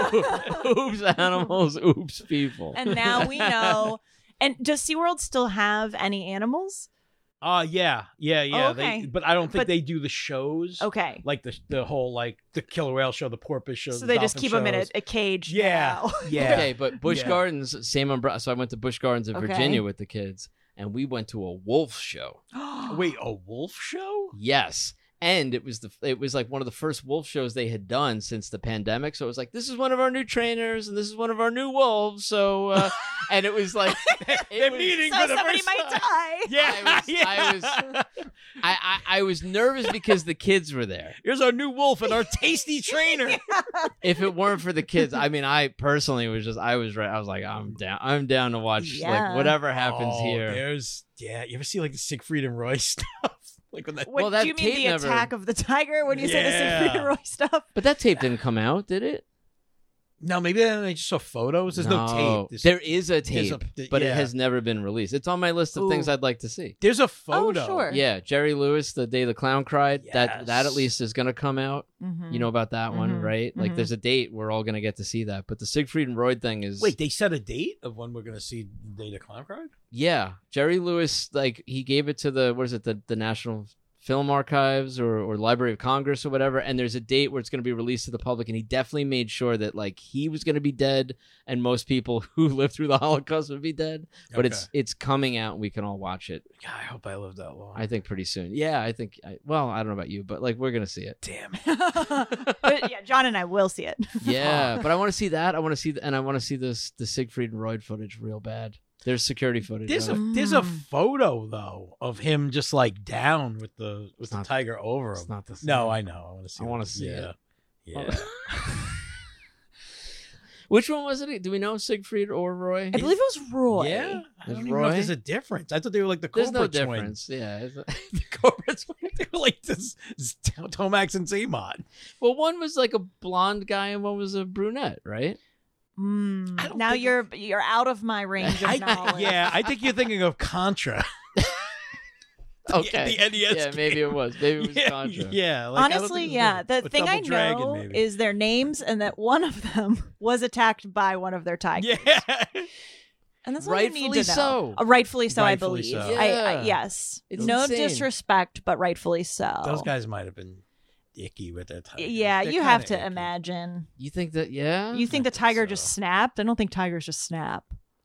oops animals, oops people. And now we know. And does SeaWorld still have any animals? Yeah. Oh, okay. But I don't think But- they do the shows. Okay. Like the whole like the killer whale show, the porpoise show. So the they just dolphin keep them in shows. a cage. Yeah. now. Yeah. Okay, but Busch Yeah. Gardens, same umbrella. So I went to Busch Gardens in Okay. Virginia with the kids, and we went to a wolf show. Wait, a wolf show? Yes. And it was like one of the first wolf shows they had done since the pandemic. So it was like, this is one of our new trainers and this is one of our new wolves. So and it was like They're meeting So for the somebody first might time. die. Yeah, I was nervous because the kids were there. Here's our new wolf and our tasty trainer. If it weren't for the kids, I mean, I personally was I was like, I'm down to watch Yeah. like whatever happens Oh, here. You ever see like the Siegfried and Roy stuff? Like when that. What, Well, that do you mean tape the never- attack of the tiger when you say the Yeah. Siegfried and Roy stuff? But that tape didn't come out, did it? No, maybe they just saw photos. There's no tape. There is a there's tape, but it yeah. has never been released. It's on my list of things Ooh. I'd like to see. There's a photo. sure. Yeah, Jerry Lewis, The Day the Clown Cried. That Yes. at least is going to come out. Mhm. You know about that one, Mhm. right? Like Mhm. there's a date we're all going to get to see that. But the Siegfried and Roy thing is Wait, they set a date of when we're gonna see the Day the Clown Cried? yeah, Jerry Lewis like he gave it to the National Film Archives or Library of Congress or whatever, and there's a date where it's going to be released to the public, and he definitely made sure that like he was going to be dead and most people who lived through the Holocaust would be dead, but Okay. it's coming out and we can all watch it. God, I hope I live that long. I think pretty soon. Yeah, I think well, I don't know about you, but like we're going to see it. Damn. But yeah, John and I will see it. Yeah, but I want to see that. I want to see and I want to see the Siegfried and Roy footage real bad. There's security footage. There's of it. there's a photo though of him just like down with the not- tiger over It's him. not the same. No, I know. I want to see. I wanna it. see yeah. it. Yeah. Which one was it? Do we know Siegfried or Roy? I believe it was Roy. Yeah. I There's don't even know if Roy? there's a difference. I thought they were like the There's Cobra no twins. difference. Yeah. The Cobra twins. They were like this Tomax and Zaymot. Well, one was like a blonde guy and one was a brunette, right? Mm, I don't now think- you're out of my range of knowledge. Yeah, I think you're thinking of Contra. Okay. The NES yeah, maybe it was. Maybe it was yeah, Contra. Yeah. Like, I don't Honestly, think yeah. The with thing I Double Dragon, know maybe. is their names and that one of them was attacked by one of their tigers. Yeah. And that's all you need Rightfully to know. so. Rightfully so, Rightfully I believe. so. Yeah. Yes. It's no insane. disrespect, but rightfully so. Those guys might have been icky with their tigers. Yeah, They're you have kinda to icky. imagine. You think that? Yeah. You think the think tiger so. just snapped? I don't think tigers just snap.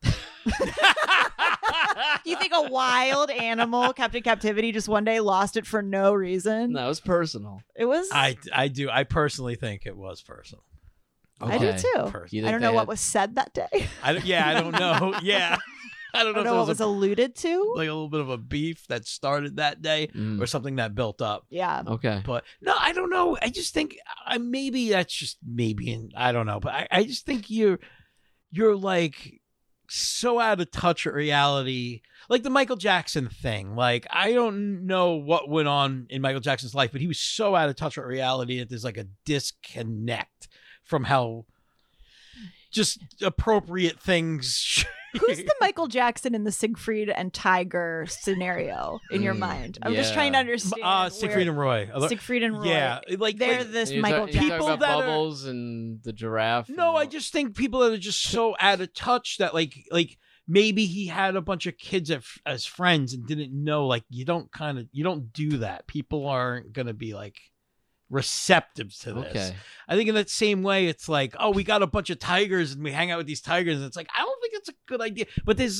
You think a wild animal kept in captivity just one day lost it for no reason? No, it was personal. It was. I do. I personally think it was personal. I do Okay. too. Personal. You I think don't they know what had- was said that day. I don't know. Yeah. I don't I know don't if know there what was alluded to. like a little bit of a beef that started that day Mm. or something that built up. Yeah. Okay. But no, I don't know. I just think maybe that's just maybe, and I don't know. But I just think you're like so out of touch with reality, like the Michael Jackson thing. Like I don't know what went on in Michael Jackson's life, but he was so out of touch with reality that there's like a disconnect from how just appropriate things. Who's the Michael Jackson in the Siegfried and Tiger scenario in your Mm, mind? I'm just trying to yeah. understand. Siegfried and Roy. Siegfried and Roy. Yeah, like They're like- this You're Michael talking Jackson. People about that are- Bubbles and the giraffe. No, and I just think people that are just so out of touch that like maybe he had a bunch of kids as friends and didn't know. Like you don't do that. People aren't gonna be like receptive to this. Okay. I think in that same way, it's like, oh, we got a bunch of tigers and we hang out with these tigers. And it's like, I don't think it's a good idea. But they're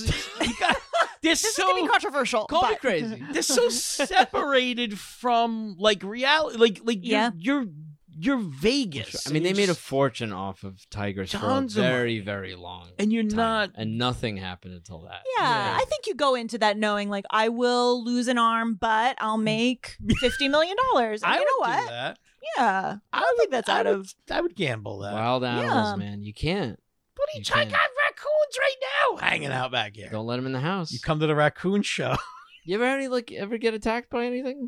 This is gonna be controversial. Call me but- crazy. they're so separated from like reality. Like Yeah. you're Vegas. I mean, and they you're made a just- fortune off of tigers for a Tons of very, very long and you're time. not. And nothing happened until that. Yeah, I think you go into that knowing like I will lose an arm, but I'll make $50 million. And I you know would do what? that. Yeah, I don't think that's out of. I would gamble that. Wild animals, Yeah. man. You can't. What are You you trying? I can't. got raccoons right now hanging out back here. Don't let them in the house. You come to the raccoon show. You ever had any ever get attacked by anything?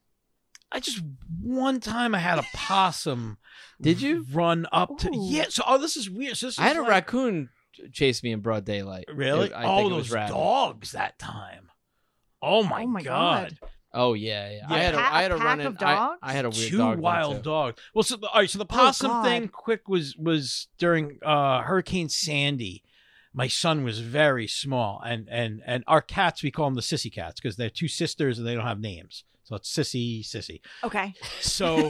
I just one time I had a possum. Did you? Run up to? Ooh. Yeah. So this is weird. So this is I had a like- raccoon chase me in broad daylight. Really? I think it was those rabid. dogs that time. Oh my, Oh my God. God. Oh yeah. Yeah. I had a A run pack in. of dogs? I had a weird Two dog. wild too. dogs. Well, so all right. So the possum God. thing, quick, was during Hurricane Sandy. My son was very small, and our cats, we call them the sissy cats because they're two sisters and they don't have names. So it's sissy. Okay, So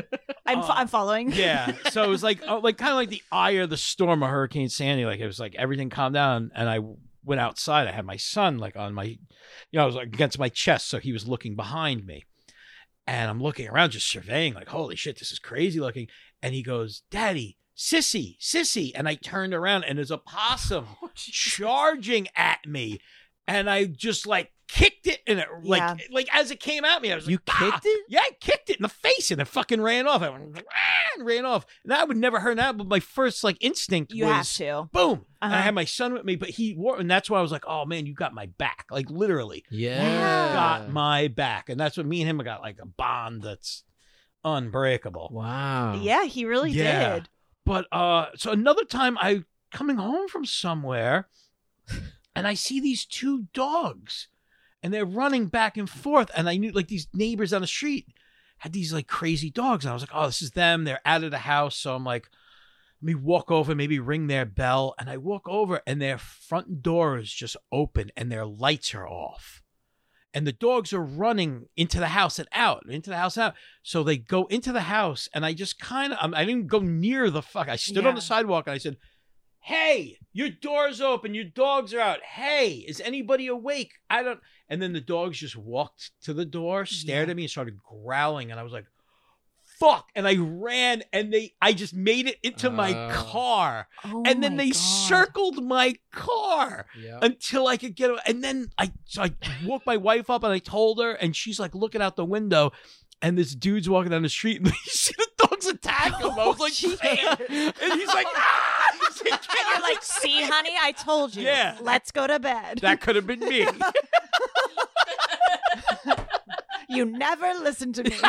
I'm following. yeah, so it was like kind of like the eye of the storm of Hurricane Sandy. Like it was like everything calmed down, and I went outside. I had my son like on my, I was like against my chest, so he was looking behind me, and I'm looking around, just surveying, like, holy shit, this is crazy looking. And he goes, "Daddy, sissy," and I turned around, and there's a possum charging at me, and I just like kicked it, and it like as it came at me, I was like, You "Ah!" kicked it? Yeah, I kicked it in the face, and it fucking ran off. I went, "Ah," and ran off. And I would never hurt that, but my first like instinct You was have to. boom. And I Uh-huh. had my son with me, but he wore, and that's why I was like, oh man, you got my back, like literally Yeah. got my back, and that's what me and him got, like a bond that's unbreakable. Wow. Yeah, he really Yeah. did. But so another time I coming home from somewhere and I see these two dogs and they're running back and forth, and I knew like these neighbors on the street had these like crazy dogs, and I was like, oh, this is them. They're out of the house. So I'm like, let me walk over, maybe ring their bell. And I walk over and their front door is just open and their lights are off. And the dogs are running into the house and out. So they go into the house, and I just kind of, I didn't go near the fuck. I stood on the Yeah. sidewalk and I said, hey, your door's open. Your dogs are out. Hey, is anybody awake? I don't. And then the dogs just walked to the door, stared at me, and started growling. And I was like, fuck. And I ran, and I just made it into my car. Oh And then my they God. circled my car Yeah. until I could get. And then I woke my wife up and I told her, and she's like looking out the window, and this dude's walking down the street, and you see the dogs attack him. I was like, "Damn." And he's like, ah! He's like, And you're like, see, honey, I told you. Yeah. Let's go to bed. that could have been me. You never listen to me.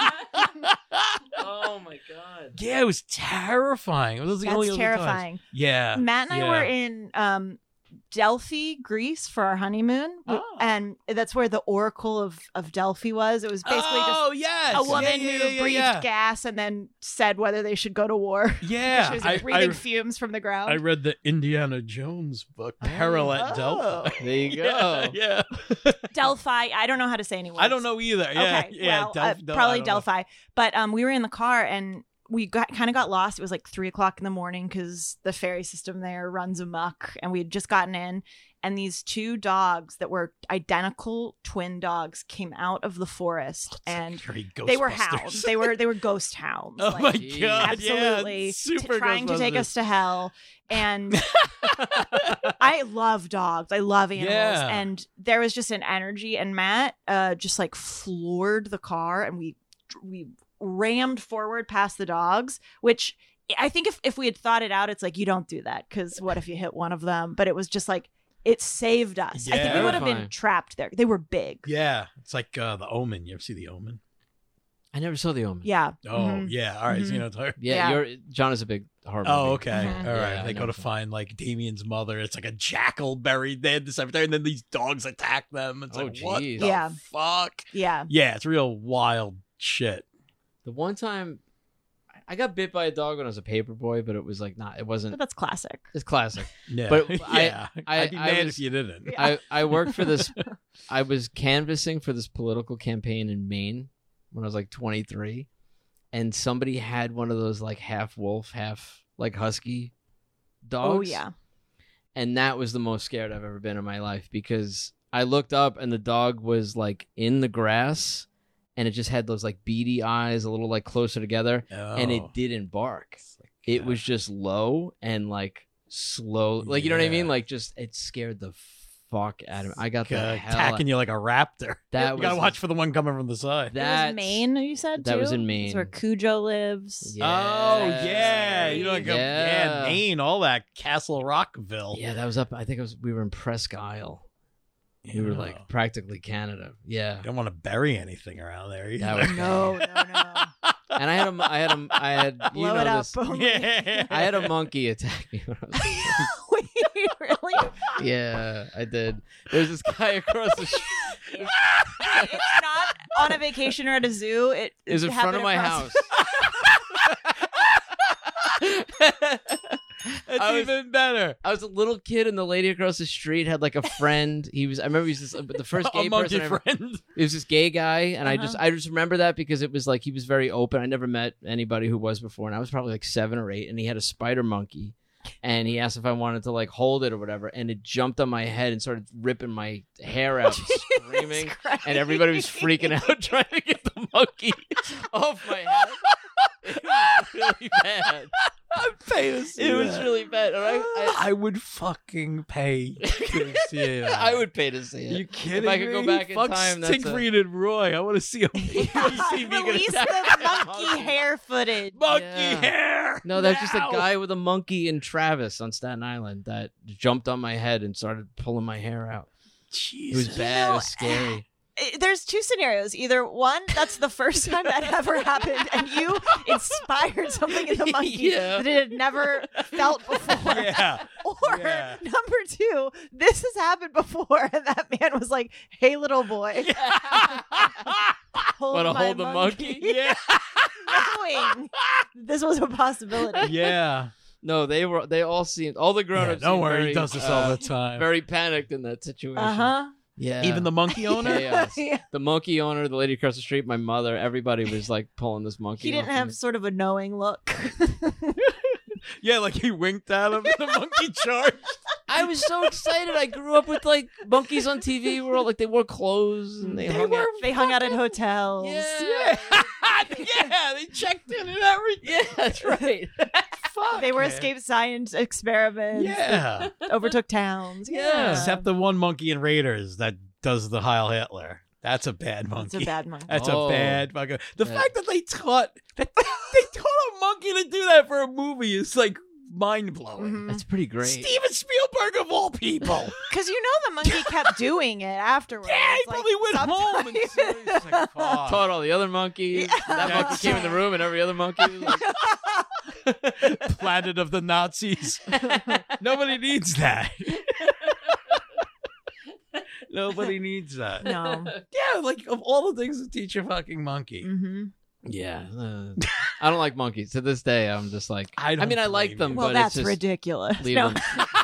Oh my god. Yeah, it was terrifying. It was the only That's other times. terrifying. Yeah, Matt and I yeah. were in Delphi, Greece for our honeymoon. Oh. And that's where the Oracle of Delphi was. It was basically oh, yes. just a woman yeah, who yeah, breathed yeah. gas and then said whether they should go to war. Yeah, She was like, breathing fumes from the ground. I read the Indiana Jones book, Peril at Oh. Delphi. There you go. Yeah. Delphi. I don't know how to say any words. I don't know either. Yeah, Okay, yeah. well, I probably don't know. Delphi. But we were in the car and we kind of got lost. It was like 3:00 in the morning because the ferry system there runs amok, and we had just gotten in. And these two dogs that were identical twin dogs came out of the forest, and Very they were Ghostbusters. hounds. They were ghost hounds. Oh like, my Jeez. god! absolutely Yeah, super trying to take Ghostbusters. us to hell. And I love dogs. I love animals. Yeah. And there was just an energy, and Matt just like floored the car, and we rammed forward past the dogs, which I think if we had thought it out, it's like, you don't do that because what if you hit one of them? But it was just like, it saved us. I think we Yeah. would have been Terrifying. trapped there. They were big. Yeah, it's like The Omen. You ever see The Omen? I never saw The Omen. Yeah. Oh, Mhm. yeah. All right. So Mhm. you know, it's her. Yeah, Yeah. John is a big horror Oh, movie. okay. Mhm. All right. Yeah, I They go know to that. find like Damien's mother. It's like a jackal buried there in the cemetery, and then these dogs attack them. It's Oh, like, what geez. the Yeah. fuck? Yeah. Yeah, it's real wild shit. The one time I got bit by a dog when I was a paper boy, but it was like not. It But wasn't. that's classic. It's classic. Yeah, But yeah. I'd be I mad was- if you didn't. I worked for this. I was canvassing for this political campaign in Maine when I was like 23, and somebody had one of those like half wolf, half like husky dogs. Oh yeah. And that was the most scared I've ever been in my life because I looked up and the dog was like in the grass and it just had those like beady eyes a little like closer together and Oh. it didn't bark. It was just low and like slow. Like, you know what I mean? Yeah. Like just it scared the fuck out of me. I got the hell attacking you like a raptor. That You gotta was- watch for the one coming from the side. It That was Maine, you said, too? that was in Maine. That's where Cujo lives. Yeah. Oh yeah, you know, like Yeah. Maine, all that Castle Rockville. Yeah, that was up. I think we were in Presque Isle. We were like practically Canada. Yeah. you don't want to bury anything around there. either. That was No, no, no. And I had you Blow know it up. this. Only. yeah. I had a monkey attack me when I was Wait, really? Yeah, I did. There's this guy across the street. It's not on a vacation or at a zoo. It Is in front of happened my across- house. That's I was- even better. I was a little kid, and the lady across the street had like a friend. I remember he was the first gay A monkey person. I ever, friend. it was this gay guy, and Uh-huh. I just remember that because it was like he was very open. I never met anybody who was before, and I was probably like 7 or 8, and he had a spider monkey. And he asked if I wanted to like hold it or whatever, and it jumped on my head and started ripping my hair out, screaming, and everybody was freaking out trying to get the monkey off my head. It was really bad. I'd pay to see It was that. really bad. And I would fucking pay to see that. I would pay to see Are you it. kidding If I could go me? back in Fuck time, that's Siegfried and Roy. I want to see him. see me get Release attacked the by a monkey monkey. hair footage. Monkey Yeah. hair. No, that's just a now. guy with a monkey in Travis on Staten Island that jumped on my head and started pulling my hair out. It was Jesus. bad. It was scary. There's 2 scenarios. Either one, that's the first time that ever happened, and you inspired something in the monkey Yeah. that it had never felt before. Yeah. Or Yeah. number 2, this has happened before, and that man was like, "Hey, little boy, hold Wanna my hold the monkey?" Yeah. knowing this was a possibility." Yeah. No, they all seemed all the grown-ups. Don't seemed worry, very, he does this all the time. Very panicked in that situation. Uh huh. Yeah. Even the monkey owner. chaos. Yeah. The monkey owner, the lady across the street, my mother, everybody was like pulling this monkey. He didn't off have me. sort of a knowing look. Yeah, like he winked at him and the monkey charged. I was so excited. I grew up with like monkeys on TV. Were all like they wore clothes and they hung out. They hung out at hotels. Yeah. Yeah, they checked in and everything. Yeah, that's right. Fuck, They were man. escape science experiments. Yeah. that overtook towns. Yeah. Except the one monkey in Raiders that does the Heil Hitler. That's a bad monkey. It's a bad monkey. That's Oh. a bad fucking. The Yeah. fact that they taught a monkey to do that for a movie is like mind blowing. Mhm. That's pretty great. Steven Spielberg of all people. Because you know the monkey kept doing it afterwards. Yeah, he Like, probably went home and sometimes- he's like, fuck. Taught all the other monkeys. Yeah. That monkey came in the room, and every other monkey was like, Planet of the Nazis. Nobody needs that. Nobody needs that. No. Yeah, like of all the things to teach a fucking monkey. Mm-hmm. yeah. I don't like monkeys. To this day, I'm just like, I don't mean, I like blame them, you. Well, but that's it's just ridiculous. leave No. them.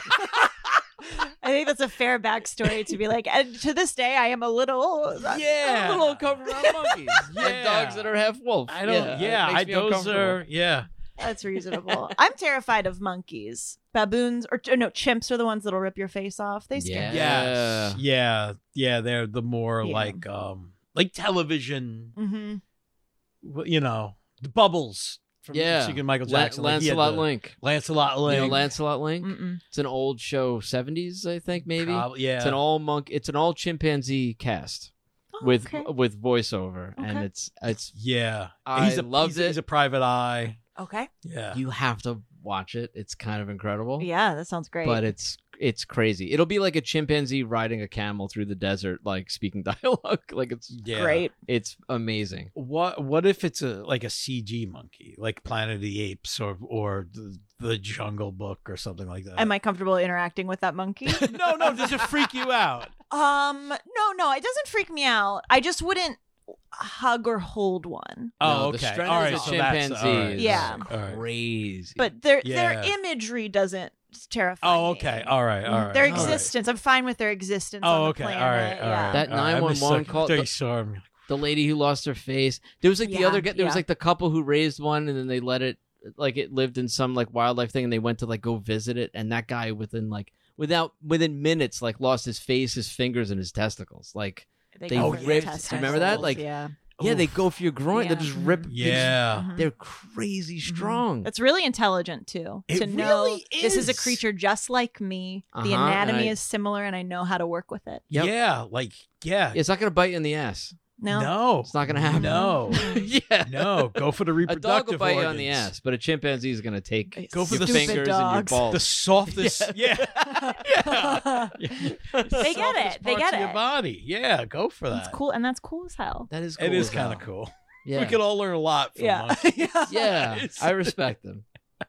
I think that's a fair backstory to be like, and to this day, I am a little. Yeah. A little covered around monkeys. Like Yeah. dogs that are half wolf. I don't. Yeah, it makes me those uncomfortable. are. Yeah. That's reasonable. I'm terrified of monkeys. Baboons, or no, chimps are the ones that'll rip your face off. They scare me. Yes. Yeah. Yeah. They're the more Yeah. like television. Mm-hmm. You know, the Bubbles from Yeah. Michigan Michael Jackson. like, he had Lancelot the- Link. Lancelot You Link. know Lancelot Link? Mm-mm. It's an old show, 70s, I think, maybe. Probably, yeah. It's an all It's an all chimpanzee cast Oh, with okay. with voiceover, and Okay. it's Yeah. I loved he's it. He's a private eye. Okay. Yeah. you have to watch it. It's kind of incredible. Yeah, that sounds great. But it's crazy. It'll be like a chimpanzee riding a camel through the desert, like speaking dialogue. Like it's Yeah. great. It's amazing. What if it's a CG monkey, like Planet of the Apes or the Jungle Book or something like that? Am I comfortable interacting with that monkey? No, does it freak you out? No, it doesn't freak me out. I just wouldn't hug or hold one. Oh, No, the okay. strength All of right, the so that's- chimpanzee all right, is Yeah. all right. crazy. But their Yeah. imagery doesn't terrify Oh, me. okay. All right. All right. Their all right. existence. I'm fine with their existence Oh, on the okay. planet. All right. All yeah. right. That all right. I missed 911 that. call- There you saw him. The lady who lost her face. There was like the Yeah, other guy. There was yeah. like the couple who raised one, and then they let it like it lived in some like wildlife thing, and they went to like go visit it, and that guy within minutes like lost his face, his fingers, and his testicles. Like They They go for the ripped- testicles, remember that? Like, yeah. yeah, they go for your groin. Yeah. They just rip. they just- Yeah. Mhm. they're crazy strong. That's really intelligent too. It to know really this is a is. creature just like me. The Uh-huh, anatomy and I- is similar, and I know how to work with it. Yep. Yeah. Like, yeah. It's not gonna bite you in the ass. No, It's not gonna happen. No. yeah. No. Go for the A reproductive dog will bite you on organs. the ass, but a chimpanzee is gonna take Go for your the fingers and your dogs. balls. The softest. Yeah. Yeah. They get it. They get Your it. body. Yeah. Go for that. It's cool, and that's cool as hell. That is cool. It is as hell. kind of cool. Yeah. We could all learn a lot from Yeah. monkeys. Yeah, I respect them.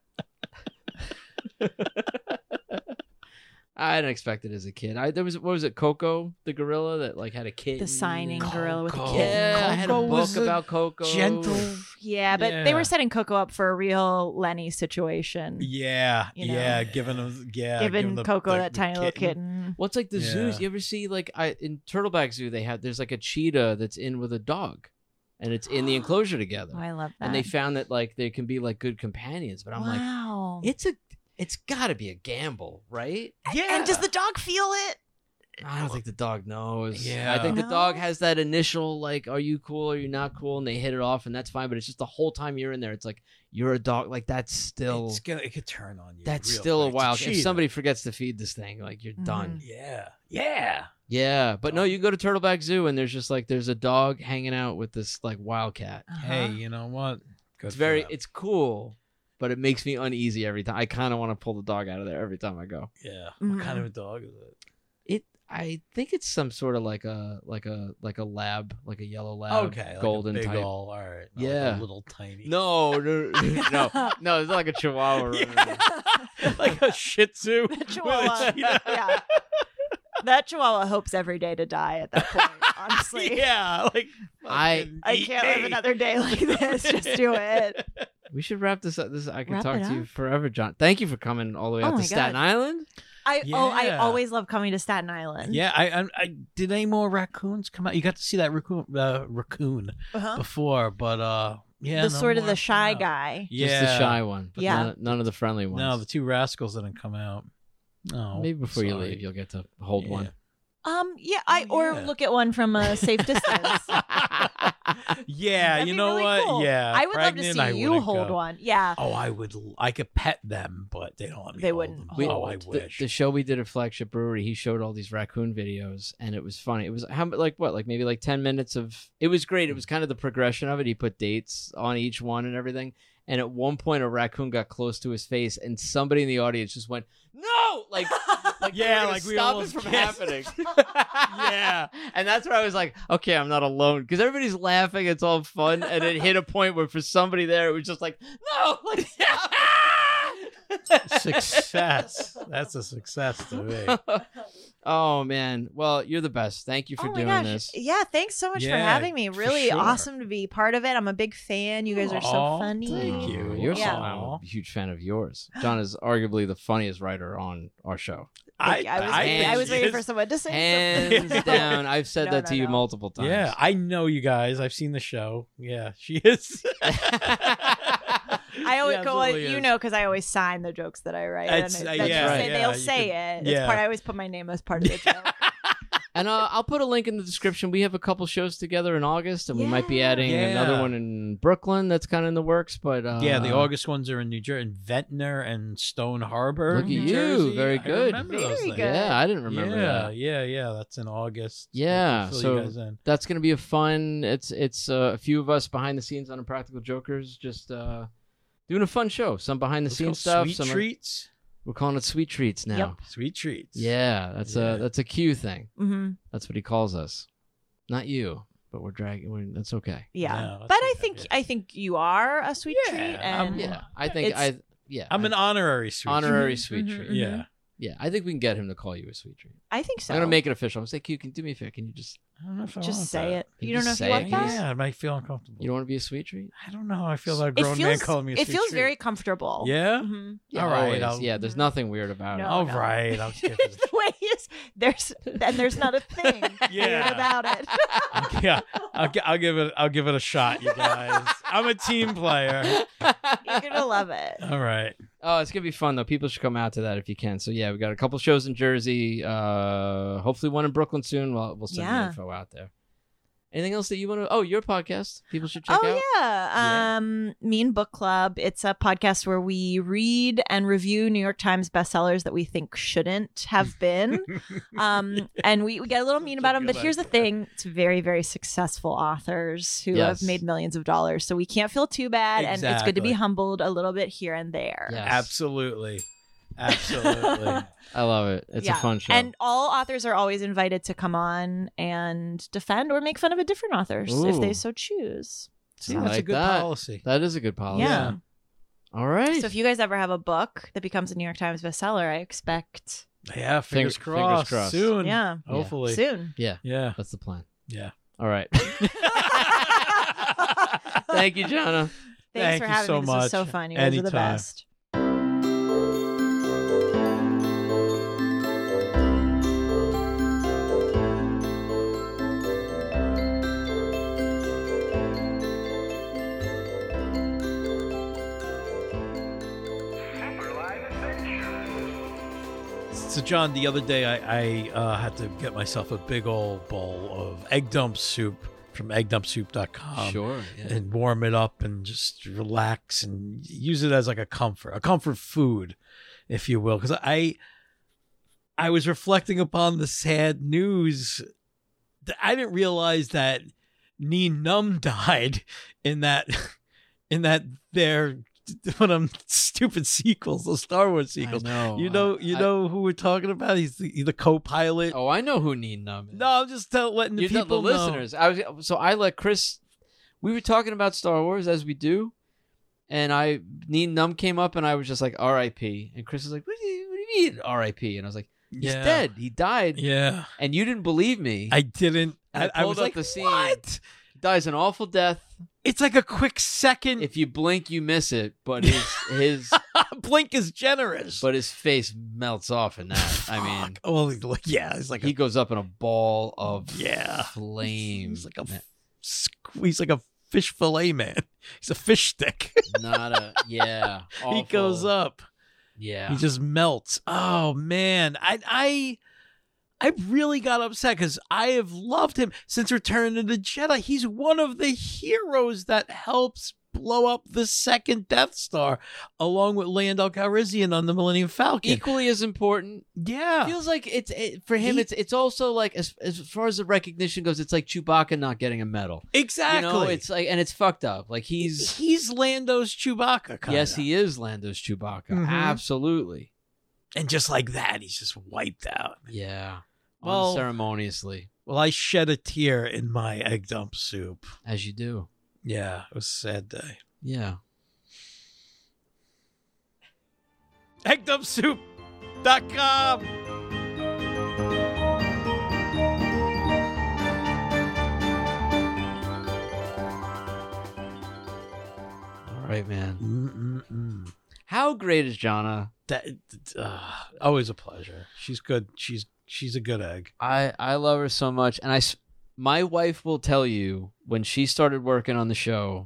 I didn't expect it as a kid. There was what was it, Coco, the gorilla that like had a kitten. The signing gorilla with the Coco. kid. Yeah, I had a Coco book was a about Coco. gentle. Yeah, but they Yeah. were setting Coco up for a real Lenny situation. Yeah. You know. Yeah. Giving them. Yeah. Giving the- Coco the- that the tiny little kitten. What's like the Yeah. zoos? You ever see like in Turtleback Zoo there's like a cheetah that's in with a dog, and it's in the enclosure together. Oh, I love that. And they found that like they can be like good companions. But I'm like, wow. it's got to be a gamble, right? Yeah. And does the dog feel it? I don't think the dog knows. Yeah. I think the No? dog has that initial like, are you cool? Are you not cool? And they hit it off, and that's fine. But it's just the whole time you're in there, it's like you're a dog. Like that's still It could turn on you. that's real still a quick. wild. It's If cheetah. somebody forgets to feed this thing, like you're done. Yeah. Yeah. Yeah, but no, you go to Turtleback Zoo, and there's a dog hanging out with this like wildcat. Hey, Uh-huh. you know what? Good It's for them. it's cool, but it makes me uneasy every time. I kind of want to pull the dog out of there every time I go. Yeah. Mhm. What kind of a dog is it? I think it's some sort of like a lab, like a yellow lab, Okay. Like golden a big type. all right. Not Yeah. Like a little tiny. No, it's not like a Chihuahua. Like a Shih Tzu. The with a Chihuahua. cheetah. Yeah. That Chihuahua hopes every day to die at that point, honestly. Yeah. Like I fucking I eat can't me. live another day like this. Just do it. We should wrap this up. I could Wrap talk it to you up? forever, John. Thank you for coming all the way Oh out to my Staten God. Island. I Yeah. always love coming to Staten Island. Yeah, I did any more raccoons come out? You got to see that raccoon Uh-huh. before, but yeah, The no sort of more the shy come out. guy. Yeah, Just the shy one. But Yeah. none of the friendly ones. No, the two rascals didn't come out. No, Maybe before you sorry. leave, you'll get to hold Yeah. one. Yeah, Oh, or yeah. look at one from a safe distance. Yeah, That'd you be know really what? cool. Yeah, I would love to pregnant, I see you wouldn't hold go. one. Yeah. Oh, I would. I could pet them, but they don't let me. They hold wouldn't them. hold. Oh, I The- wish. The show we did at Flagship Brewery, he showed all these raccoon videos, and it was funny. It was maybe like 10 minutes of. It was great. It was kind of the progression of it. He put dates on each one and everything. And at one point, a raccoon got close to his face, and somebody in the audience just went, "No!" Like Yeah, they were gonna like we stop almost it from guessed. happening. Yeah. And that's where I was like, okay, I'm not alone, because everybody's laughing, it's all fun, and it hit a point where for somebody there, it was just like, no, like stop. Success. That's a success to me. Oh man, well, you're the best. Thank you for Oh my doing gosh. this. Yeah, thanks so much for Yeah, having me. for Really sure. awesome to be part of it. I'm a big fan. You guys are so Aw, funny. thank you. You're Yeah. so, I'm a huge fan of yours. John is arguably the funniest writer on our show. Thank you. I was waiting for someone to say Hands something. down. I've said No, that no, to you no. multiple times. Yeah, I know you guys. I've seen the show. Yeah, she is. I always She go, absolutely you is. know, because I always sign the jokes that I write. It's- and yeah, they'll yeah, you say could- it. It's yeah. part. I always put my name as part of the joke. And I'll put a link in the description. We have a couple shows together in August, and we might be adding Yeah. another one in Brooklyn that's kind of in the works. But Yeah, the August ones are in New Jersey, in Ventnor and Stone Harbor. Look at New you. Jersey. Very I good. remember those Very things. good. Yeah, I didn't remember that. Yeah. That's in August. Yeah, We'll fill so you guys in. that's gonna be a fun. It's a few of us behind the scenes on Impractical Jokers, just doing a fun show. Some behind the Let's go scenes stuff. Sweet Some treats. we're calling it Sweet Treats now. Yep. Sweet treats. Yeah, Yeah. that's a Q thing. hmm That's what he calls us. Not you, but we're dragging. That's okay. Yeah, No, that's but I okay, think yeah. I think you are a sweet Yeah, treat, I'm- and Yeah, I think It's- I'm an honorary sweet honorary Mhm, sweet mhm, treat. mhm. Yeah. Yeah, I think we can get him to call you a sweet treat. I think so. I'm gonna make it official. I'm gonna say, Q, can you do me a favor? Can you just I don't know if I just want say that. it. You You don't know just if you say want it, that. Yeah, I might feel uncomfortable. you don't want to be a sweet treat? I don't know how I feel about a It grown man feels. calling me a It sweet feels treat. very comfortable. Yeah? Mhm. Yeah, All right, always. I'll- Yeah, there's nothing weird about No. it. All right, I'll give it. the way he is there's not a thing weird about it. Yeah, I'll give it a shot, you guys. I'm a team player. You're gonna love it. All right. Oh, it's gonna be fun though. People should come out to that if you can. So yeah, we got a couple shows in Jersey. Hopefully one in Brooklyn soon. We'll send the info out there. Anything else that you want to? Oh, your podcast. People should check out. Yeah. Mean Book Club. It's a podcast where we read and review New York Times bestsellers that we think shouldn't have been. And we get a little mean about them. But here's the thing: it's very, very successful authors who have made millions of dollars. So we can't feel too bad, and it's good to be humbled a little bit here and there. Yes. Absolutely. Absolutely. I love it. It's a fun show. And all authors are always invited to come on and defend or make fun of a different author if they so choose. See, I that's a like good that. policy. That is a good policy. Yeah. All right. So if you guys ever have a book that becomes a New York Times bestseller, I expect Yeah, fingers crossed. Soon. Yeah. Hopefully. soon. Yeah. Yeah. That's the plan. Yeah. All right. Thank you, Jonna. Thanks Thank for you having so me. This was so much. fun. You guys are the Anytime. best. So, John, the other day I had to get myself a big old bowl of egg dump soup from eggdumpsoup.com. Sure. Yeah. And warm it up and just relax and use it as like a comfort food, if you will. Because I was reflecting upon the sad news. I didn't realize that Neen Num died in that their one of them stupid sequels, those Star Wars sequels. I know. You know who we're talking about? He's the co-pilot. Oh, I know who Neen Num is. No, I'm just letting the people the listeners. I let Chris. We were talking about Star Wars as we do, and Neen Num came up, and I was just like R.I.P. And Chris was like, "What do you mean R.I.P.?" And I was like, "He's dead. He died." Yeah, and you didn't believe me. I didn't. I was up like, the scene. What? He dies an awful death. It's like a quick second. If you blink, you miss it. But his blink is generous. But his face melts off in that. I mean, well, yeah, it's like he goes up in a ball of flame. He's like a fish fillet man. He's a fish stick. Awful. He goes up. Yeah, he just melts. Oh man, I really got upset because I have loved him since Return of the Jedi. He's one of the heroes that helps blow up the second Death Star, along with Lando Calrissian on the Millennium Falcon. Equally as important. Yeah, feels like for him. It's also like as far as the recognition goes, it's like Chewbacca not getting a medal. Exactly. You know, it's like, and it's fucked up. Like he's Lando's Chewbacca. Kinda. Yes, he is Lando's Chewbacca. Mm-hmm. Absolutely. And just like that, he's just wiped out. Yeah. Well, unceremoniously. Well, I shed a tear in my egg dump soup. As you do. Yeah, it was a sad day. Yeah. Eggdumpsoup.com. All right, man. Mm-mm-mm. How great is Jonna? Always a pleasure. She's good. She's a good egg. I love her so much, and my wife will tell you when she started working on the show.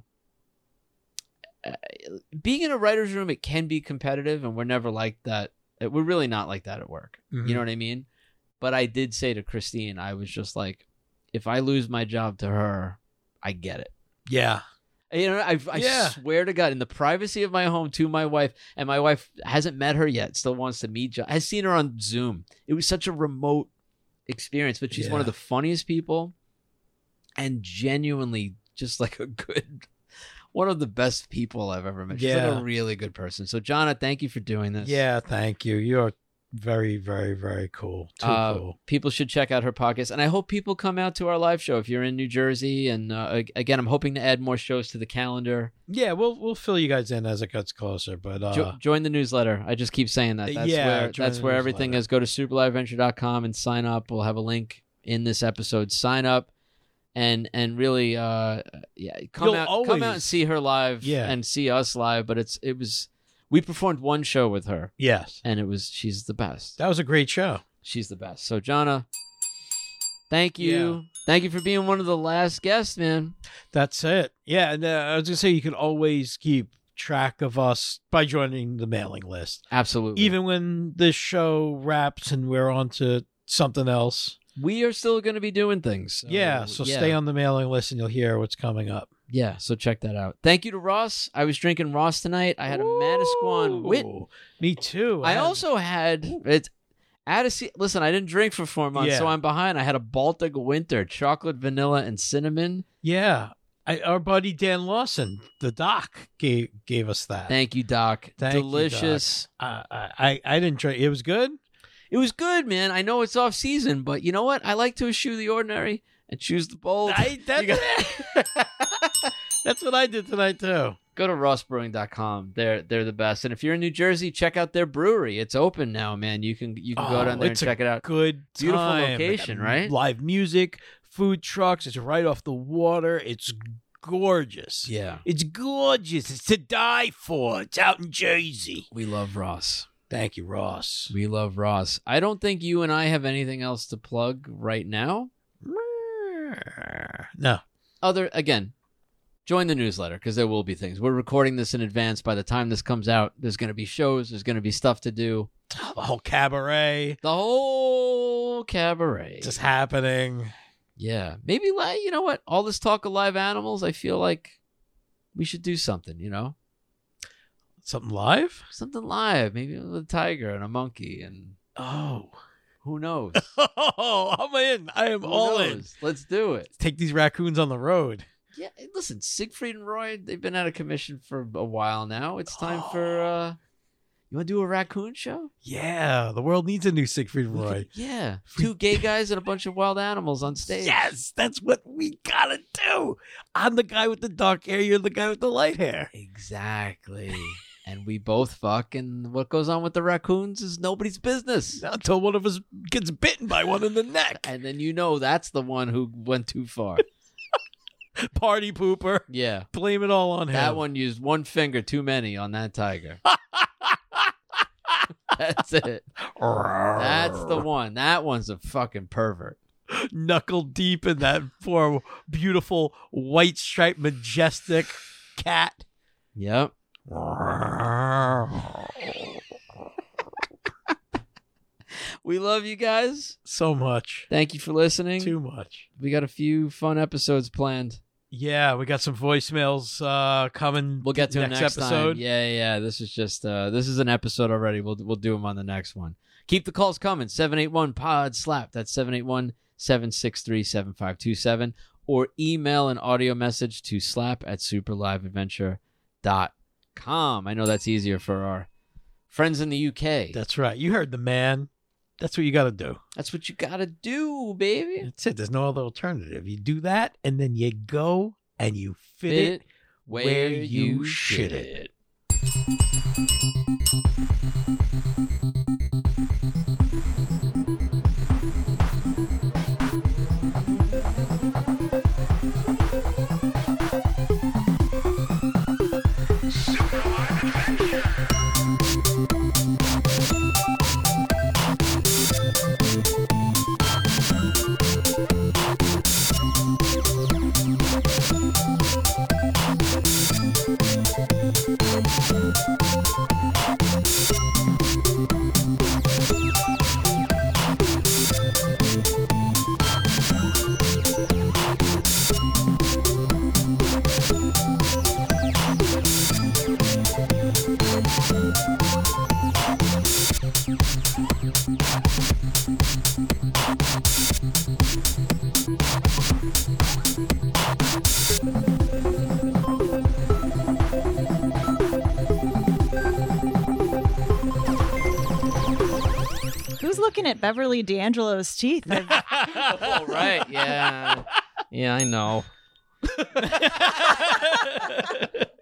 Being in a writer's room, it can be competitive, and we're never like that. We're really not like that at work. Mm-hmm. You know what I mean? But I did say to Christine, I was just like, if I lose my job to her, I get it. Yeah. You know, I swear to God, in the privacy of my home, to my wife, and my wife hasn't met her yet, still wants to meet John, has seen her on Zoom. It was such a remote experience, but she's one of the funniest people and genuinely just like one of the best people I've ever met. She's like a really good person. So, Jonna, thank you for doing this. Yeah, thank you. You're very, very, very cool. Too cool. People should check out her podcast, and I hope people come out to our live show if you're in New Jersey. And again, I'm hoping to add more shows to the calendar. Yeah, we'll fill you guys in as it gets closer. But join the newsletter. I just keep saying that. That's where everything is. Go to superliveadventure.com and sign up. We'll have a link in this episode. Sign up and really come out and see her live and see us live. But we performed one show with her. Yes. And she's the best. That was a great show. She's the best. So, Jonna, thank you. Yeah. Thank you for being one of the last guests, man. That's it. Yeah, and I was gonna say you can always keep track of us by joining the mailing list, Absolutely. even when this show wraps and we're on to something else. We are still going to be doing things. So stay on the mailing list and you'll hear what's coming up. Yeah, so check that out. Thank you to Ross. I was drinking Ross tonight. I had a Manasquan Wit. Ooh, me too. I also had it's listen, I didn't drink for 4 months, so I'm behind. I had a Baltic Winter, chocolate, vanilla, and cinnamon. Yeah. Our buddy Dan Lawson, the doc, gave us that. Thank you, Doc. Thank you, Delicious. Doc. I didn't try. It was good. It was good, man. I know it's off season, but you know what? I like to eschew the ordinary and choose the bold. That's what I did tonight too. Go to rossbrewing.com. They're the best. And if you're in New Jersey, check out their brewery. It's open now, man. You can go down there and check it out. Good, Beautiful time. location, right? Live music, food trucks. It's right off the water. It's gorgeous. Yeah. It's gorgeous. It's to die for. It's out in Jersey. We love Ross. Thank you, Ross. We love Ross. I don't think you and I have anything else to plug right now. No. Again, join the newsletter because there will be things. We're recording this in advance. By the time this comes out, there's going to be shows. There's going to be stuff to do. The whole cabaret. The whole cabaret. Just happening. Yeah. Maybe, you know what? All this talk of live animals, I feel like we should do something, you know? Something live? Something live. Maybe with a tiger and a monkey and Oh. who knows? Oh, I'm in. I am Who all in. knows? Let's do it. Take these raccoons on the road. Yeah, listen, Siegfried and Roy, they've been out of commission for a while now. It's time for, you want to do a raccoon show? Yeah, the world needs a new Siegfried and Roy. Yeah. 2 gay guys and a bunch of wild animals on stage. Yes, that's what we gotta do. I'm the guy with the dark hair. You're the guy with the light hair. Exactly. And we both fuck, and what goes on with the raccoons is nobody's business. Not until one of us gets bitten by one in the neck. And then you know that's the one who went too far. Party pooper. Yeah. Blame it all on him. That one used one finger too many on that tiger. That's it. That's the one. That one's a fucking pervert. Knuckle deep in that poor, beautiful, white striped, majestic cat. Yep. We love you guys. So much. Thank you for listening. Too much. We got a few fun episodes planned. Yeah, we got some voicemails coming. We'll get to it next next episode. time. Yeah. This is just this is an episode already. We'll do them on the next one. Keep the calls coming. 781-POD-SLAP. That's 781-763-7527. Or email an audio message to slap@superliveadventure.com. I know that's easier for our friends in the UK. That's right. You heard the man. That's what you got to do. That's what you got to do, baby. That's it. There's no other alternative. You do that, and then you go and you fit it where you should it. Who's looking at Beverly D'Angelo's teeth? Oh, right. Yeah. Yeah, I know.